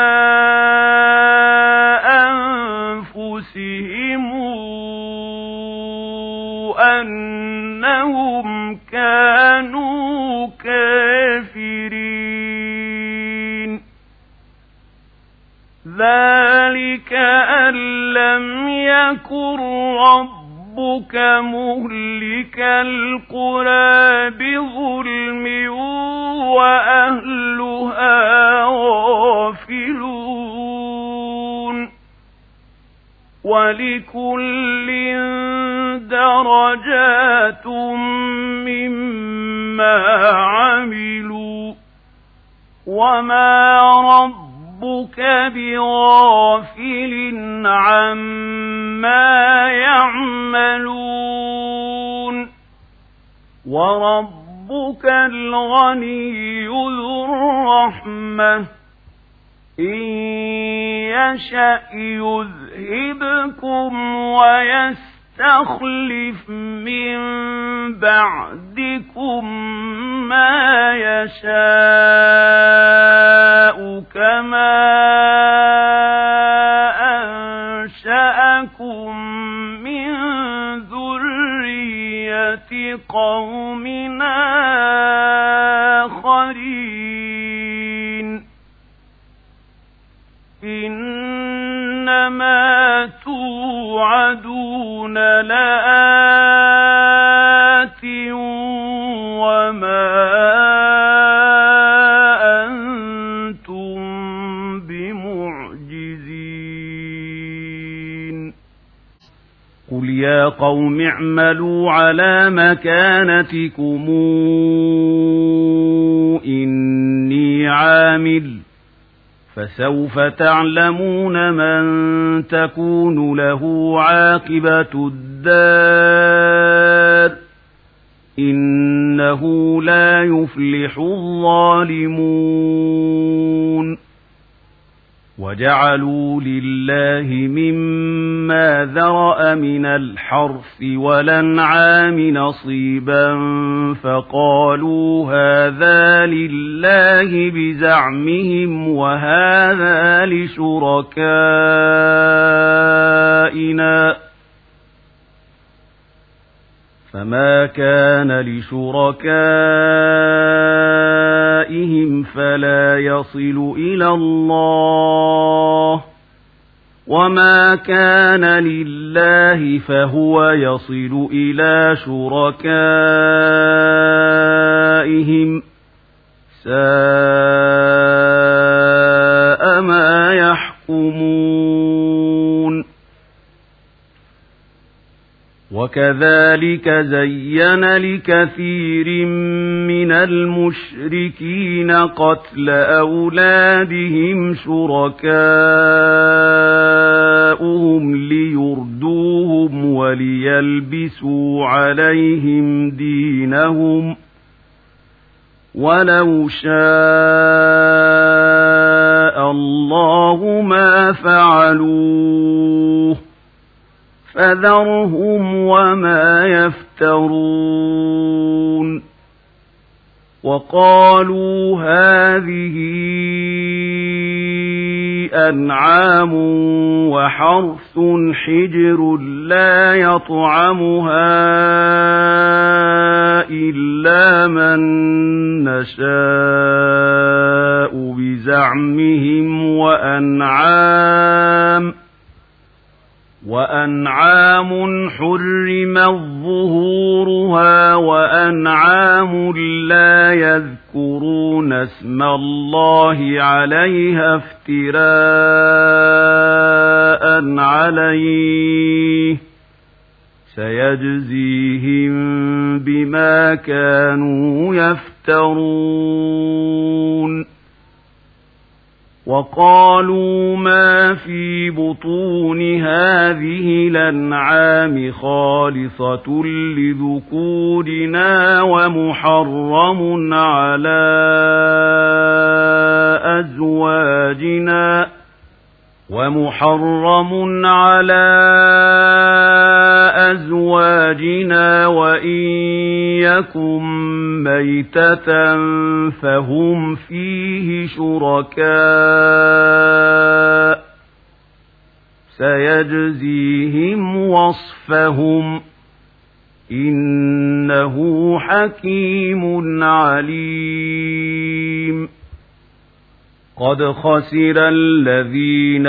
أنفسهم أنهم كانوا ربك مهلك القرى بظلم وأهلها غافلون ولكل درجات مما عملوا وما ربك بغافل عما يعملون وربك الغني ذو الرحمة إن يشأ يذهبكم ويستخلف من بعدكم ما يشاء كما أنشأكم من ذرية قوم آخرين إنما توعدون لآت وما أنتم بمعجزين قل يا قوم اعملوا على مكانتكم إني عامل فسوف تعلمون من تكون له عاقبة الدار إنه لا يفلح الظالمون وجعلوا لله مما ذرأ من الحرث والأنعام نصيبا فقالوا هذا لله بزعمهم وهذا لشركائنا فما كان لشركائهم فلا يصل إلى الله وما كان لله فهو يصل إلى شركائهم ساء ما يحكمون وكذلك زين لكثير من المشركين قتل أولادهم شركاؤهم ليردوهم وليلبسوا عليهم دينهم ولو شاء الله ما فعلوه فذرهم وما يفترون وقالوا هذه أنعام وحرث حجر لا يطعمها إلا من نشاء بزعمهم وأنعام حرمت ظهورها وأنعام لا يذكرون اسم الله عليها افتراء عليه سيجزيهم بما كانوا يفترون وقالوا ما في بطون هذه الأنعام خالصة لذكورنا ومحرم على أزواجنا وإن يكن ميتة فهم فيه شركاء سيجزيهم وصفهم إنه حكيم عليم قد خسر الذين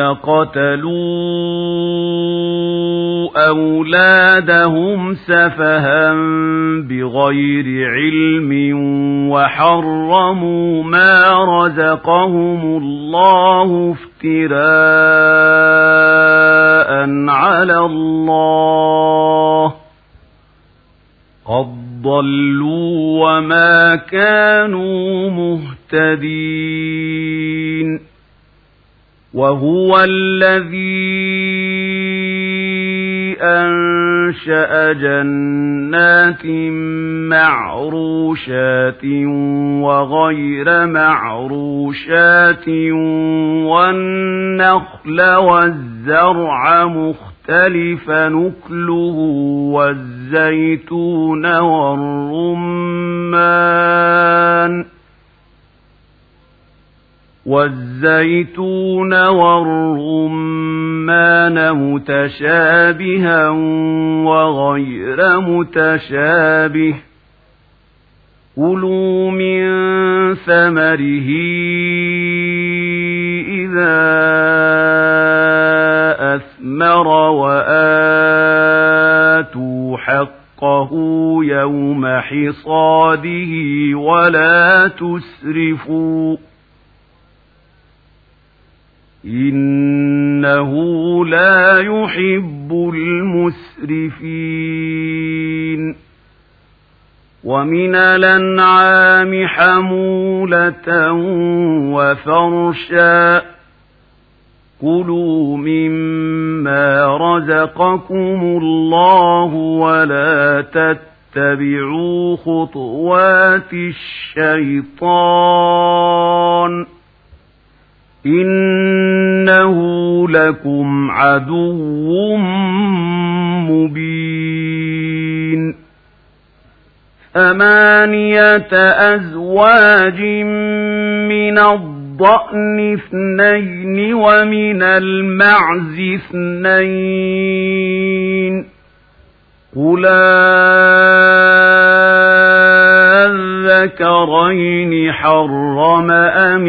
قتلوا أولادهم سفها بغير علم وحرموا ما رزقهم الله افتراء على الله قد ضلوا وما كانوا مهتدين وهو الذي أنشأ جنات معروشات وغير معروشات والنخل والزرع مختلفا نكله والزيتون والرمان متشابها وغير متشابه كلوا من ثمره إذا أثمر وآتوا حقه يوم حصاده ولا تسرفوا إنه لا يحب المسرفين ومن الأنعام حمولة وفرشا كلوا مما رزقكم الله ولا تتبعوا خطوات الشيطان إنه لكم عدو مبين 8 أزواج من الضأن 2 ومن المعز 2 قل الذكرين حرم أم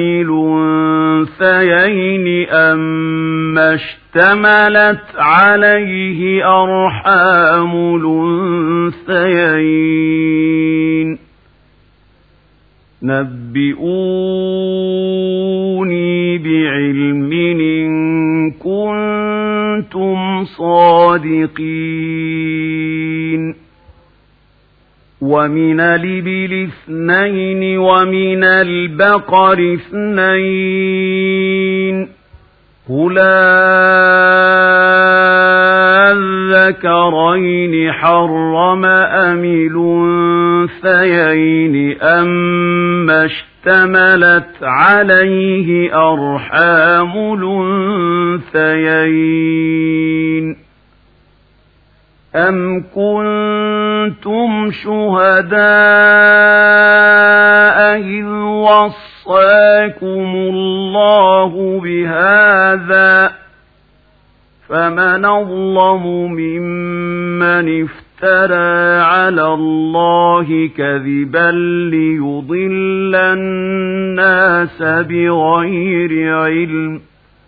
الأنثيين أما اشتملت عليه أرحام الأنثيين نبئوني بعلم إن كنتم صادقين ومن الإبل 2 ومن البقر 2 قل الذكرين حرم أم الأنثيين أما اشتملت عليه أرحام الأنثيين أم كنتم شهداء إذ وصاكم الله بهذا فمن أظلم ممن افترى على الله كذبا ليضل الناس بغير علم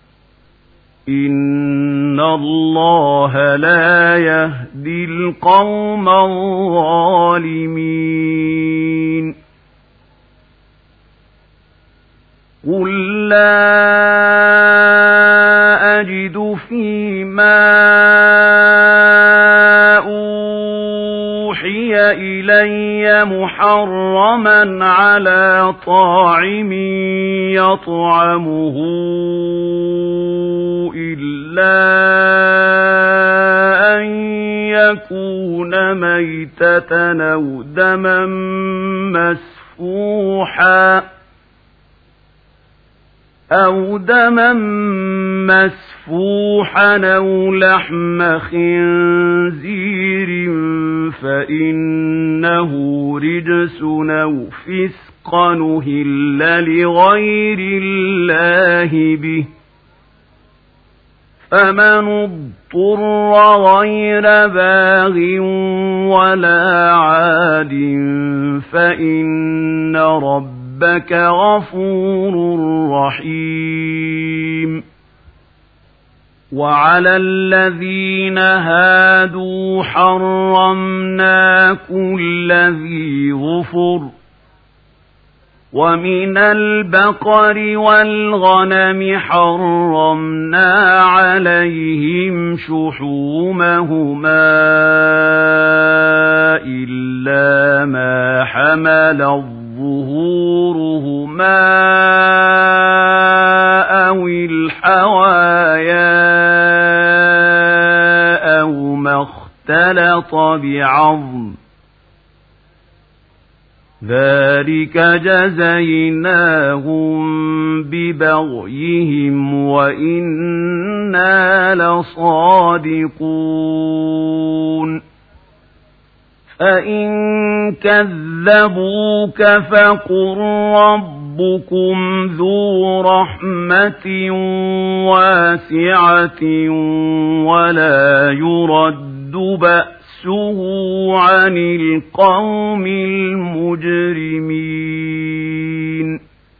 إن الله لا يهدي القوم الظالمين قل لا أجد فيما أوحي إلي محرما على طاعم يطعمه إلا أن يكون ميتة أو دما مسفوحا أو لحم خنزير فإنه رجس أو فسق أهل لغير الله به فمن اضطر غير باغ ولا عاد فإن ربك ربك غفور رحيم وعلى الذين هادوا حرمنا كل ذي ظفر ومن البقر والغنم حرمنا عليهم شحومهما إلا ما حملت ظهورهما أو الحوايا أو ما اختلط بعظم ذلك جزيناهم ببغيهم وإنا لصادقون فإن كذبوك فقل ربكم ذو رحمة واسعة ولا يرد بأسه عن القوم المجرمين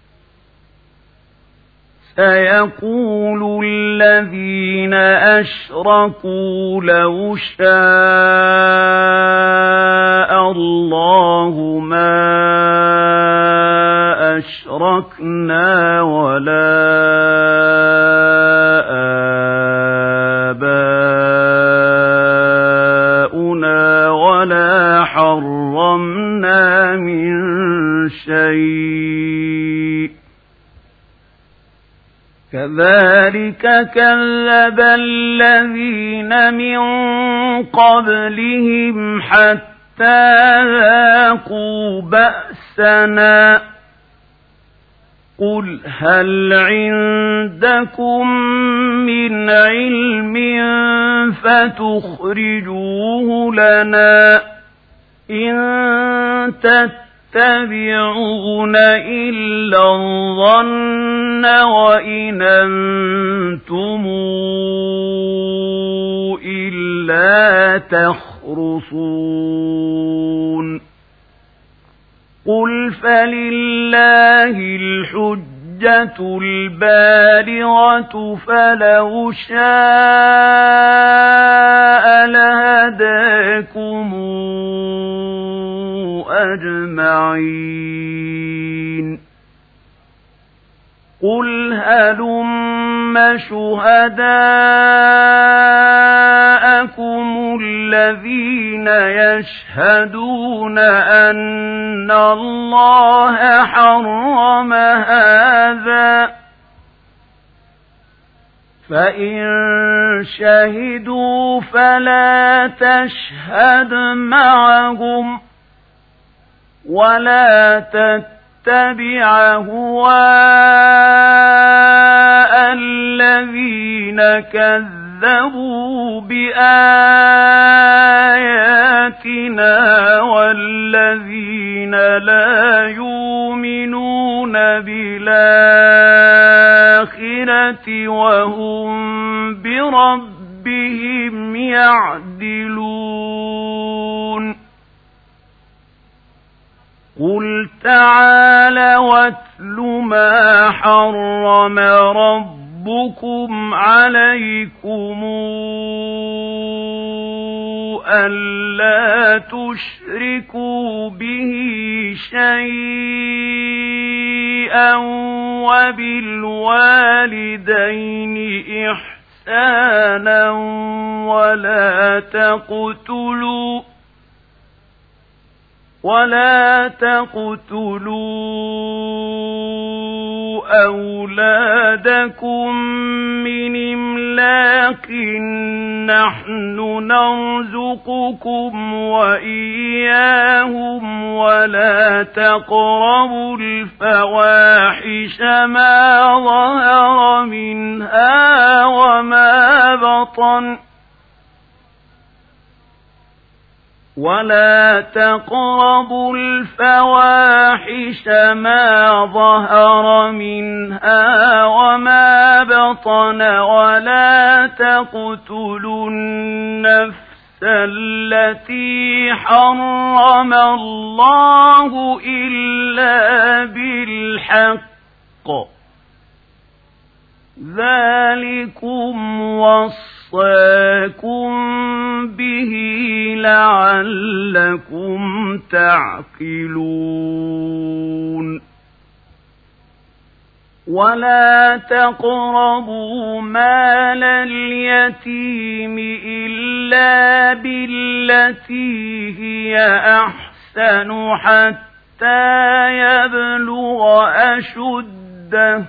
سيقول الذين أشركوا لو شاء الله ما أشركنا ولا آباؤنا ولا حرمنا من شيء كذلك كذب الذين من قبلهم حتى ذاقوا بأسنا قل هل عندكم من علم فتخرجوه لنا إن تتبعون إلا الظن وإن أنتم إلا تخرصون قل فلله الحجة البالغة فلو شاء لهداكم أجمعين قل هلم شهداءكم الذين يشهدون أن الله حرم هذا فإن شهدوا فلا تشهد معهم ولا تتبع أهواء الذين كذبوا بآياتنا والذين لا يؤمنون بالآخرة وهم بربهم يعدلون قل تعالى واتل ما حرم ربكم عليكم ألا تشركوا به شيئا وبالوالدين إحسانا ولا تقتلوا أولادكم من إملاق نحن نرزقكم وإياهم ولا تقربوا الفواحش ما ظهر منها وما بطن ولا تقربوا الفواحش ما ظهر منها وما بطن ولا تقتلوا النفس التي حرم الله إلا بالحق بالحق ذلكم وصاكم به لعلكم تعقلون ولا تقربوا مال اليتيم إلا بالتي هي أحسن حتى يبلغ أشده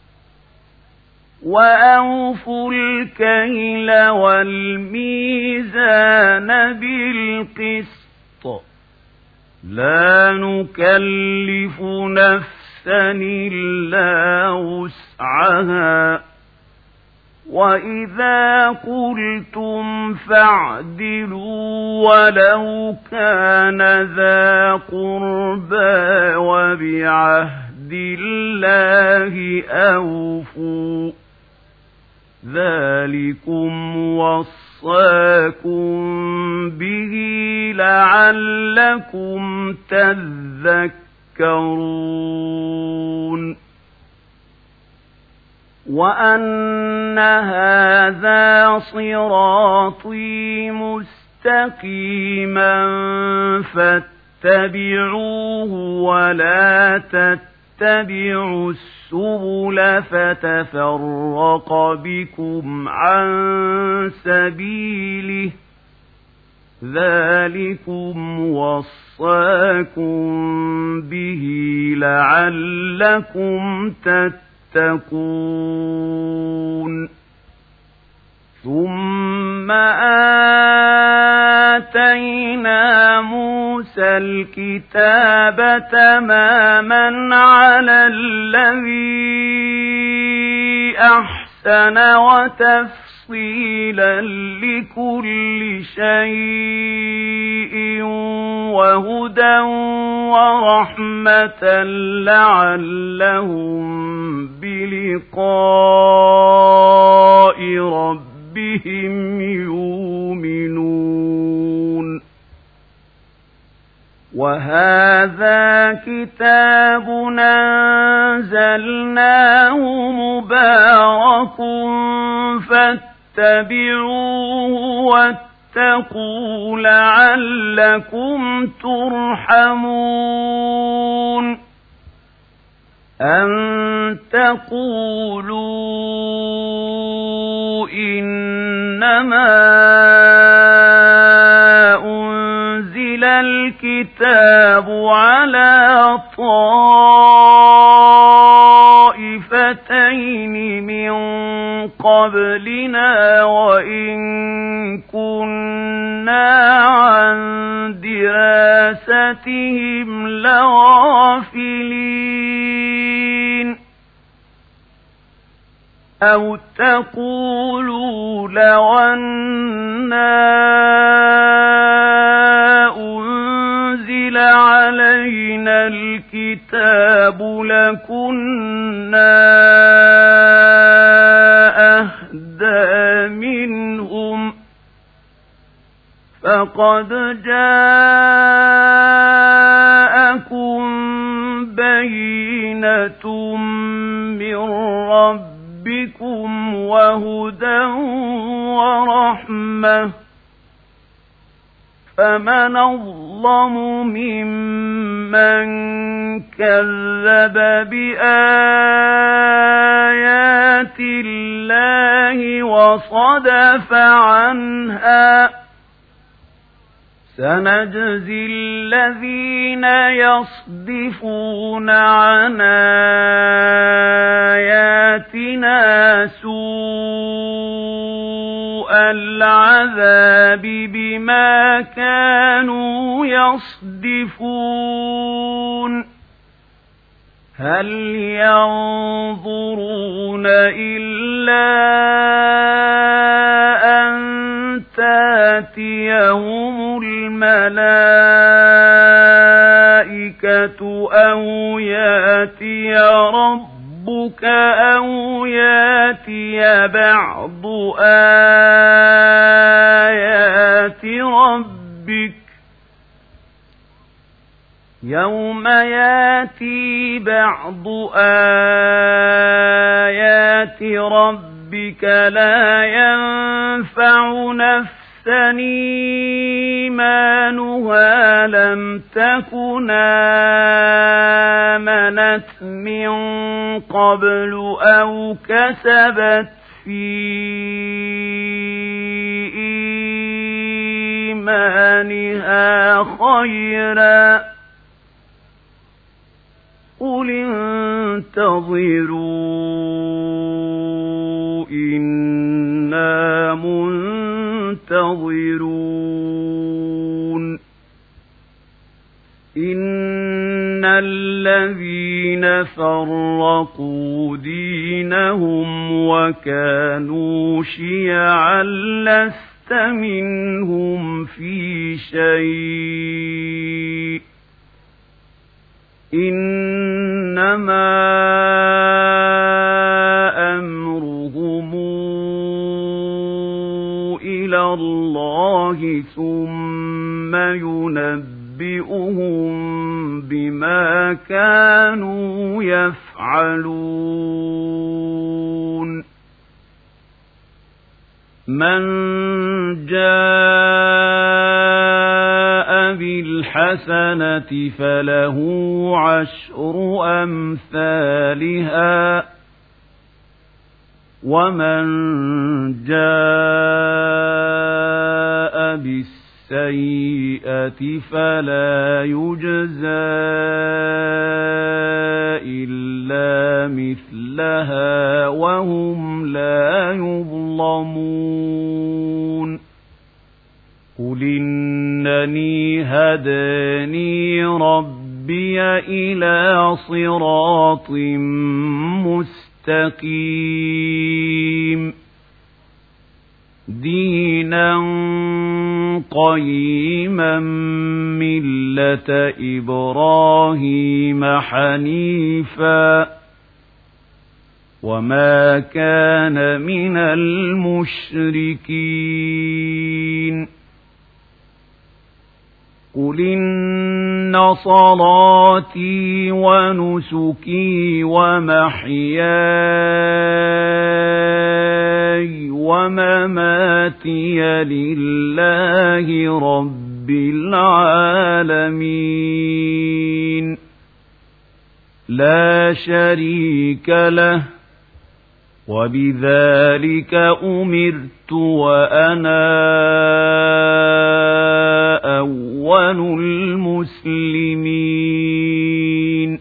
وأوفوا الكيل والميزان بالقسط لا نكلف نفسا إلا وسعها وإذا قلتم فاعدلوا ولو كان ذا قربى وبعهد الله أوفوا ذلكم وصاكم به لعلكم تذكرون وأن هذا صراطي مستقيما فاتبعوه ولا تتبعوا السبل فتفرق بكم عن سبيله ذلكم وصاكم به لعلكم تتقون ثم آتينا موسى الكتاب تماما على الذي أحسن وتفصيلا لكل شيء وهدى ورحمة لعلهم بلقاء ربهم يؤمنون وهذا كتاب أنزلناه مبارك فاتبعوه واتقوا لعلكم ترحمون أن تقولوا إنما أنزل الكتاب على طائفتين من قبلنا وإن كنا عن دراستهم لغافلين أو تقولوا لو أنا أنزل علينا الكتاب لكنا أهدى منهم فقد جاءكم بينة من ربكم وهدى ورحمة فمن أظلم ممن كذب بآيات الله وصدف عنها سنجزي الذين يصدفون عن آياتنا سوء العذاب بما كانوا يصدفون هل ينظرون إلا أن تأتيهم الملائكة أو يأتي ربك أو يأتي بعض آيات ربك يوم ياتي بعض آيات ربك لا ينفع نفسا إيمانها لم تكن آمنت من قبل أو كسبت في إيمانها خيرا قل انتظروا إنا منتظرون إن الذين فرقوا دينهم وكانوا شيعا لست منهم في شيء إنما أمرهم إلى الله ثم ينبئهم بما كانوا يفعلون من جاء بالحسنة فله عشر أمثالها ومن جاء بالسيئة فلا يجزى إلا مثلها وهم لا يظلمون قل إنني هداني ربي إلى صراط مستقيم دينا قيما ملة إبراهيم حنيفا وما كان من المشركين قل إن صلاتي ونسكي ومحياي ومماتي لله رب العالمين لا شريك له وبذلك أمرت وأنا أول المسلمين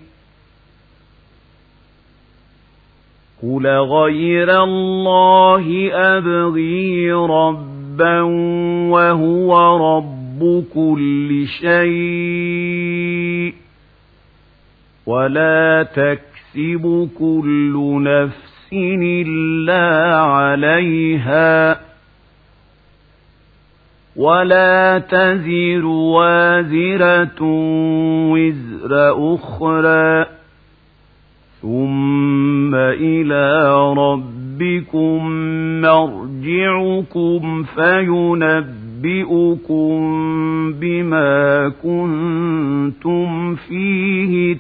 قل غير الله أبغي ربا وهو رب كل شيء ولا تكسب كل نفس إلا عليها ولا تزر وازرة وزر أخرى ثم إلى ربكم مرجعكم فينبئكم بما كنتم فيه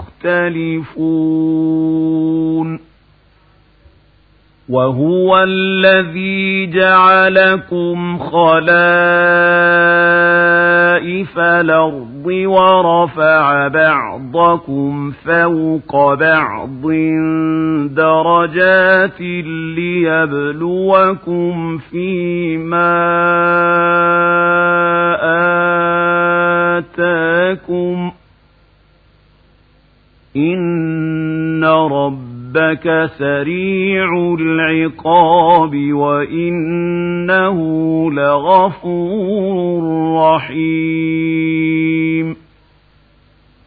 تختلفون وهو الذي جعلكم خلائف الأرض ورفع بعضكم فوق بعض درجات ليبلوكم فيما آتاكم إن ربك سريع العقاب وإنه لغفور رحيم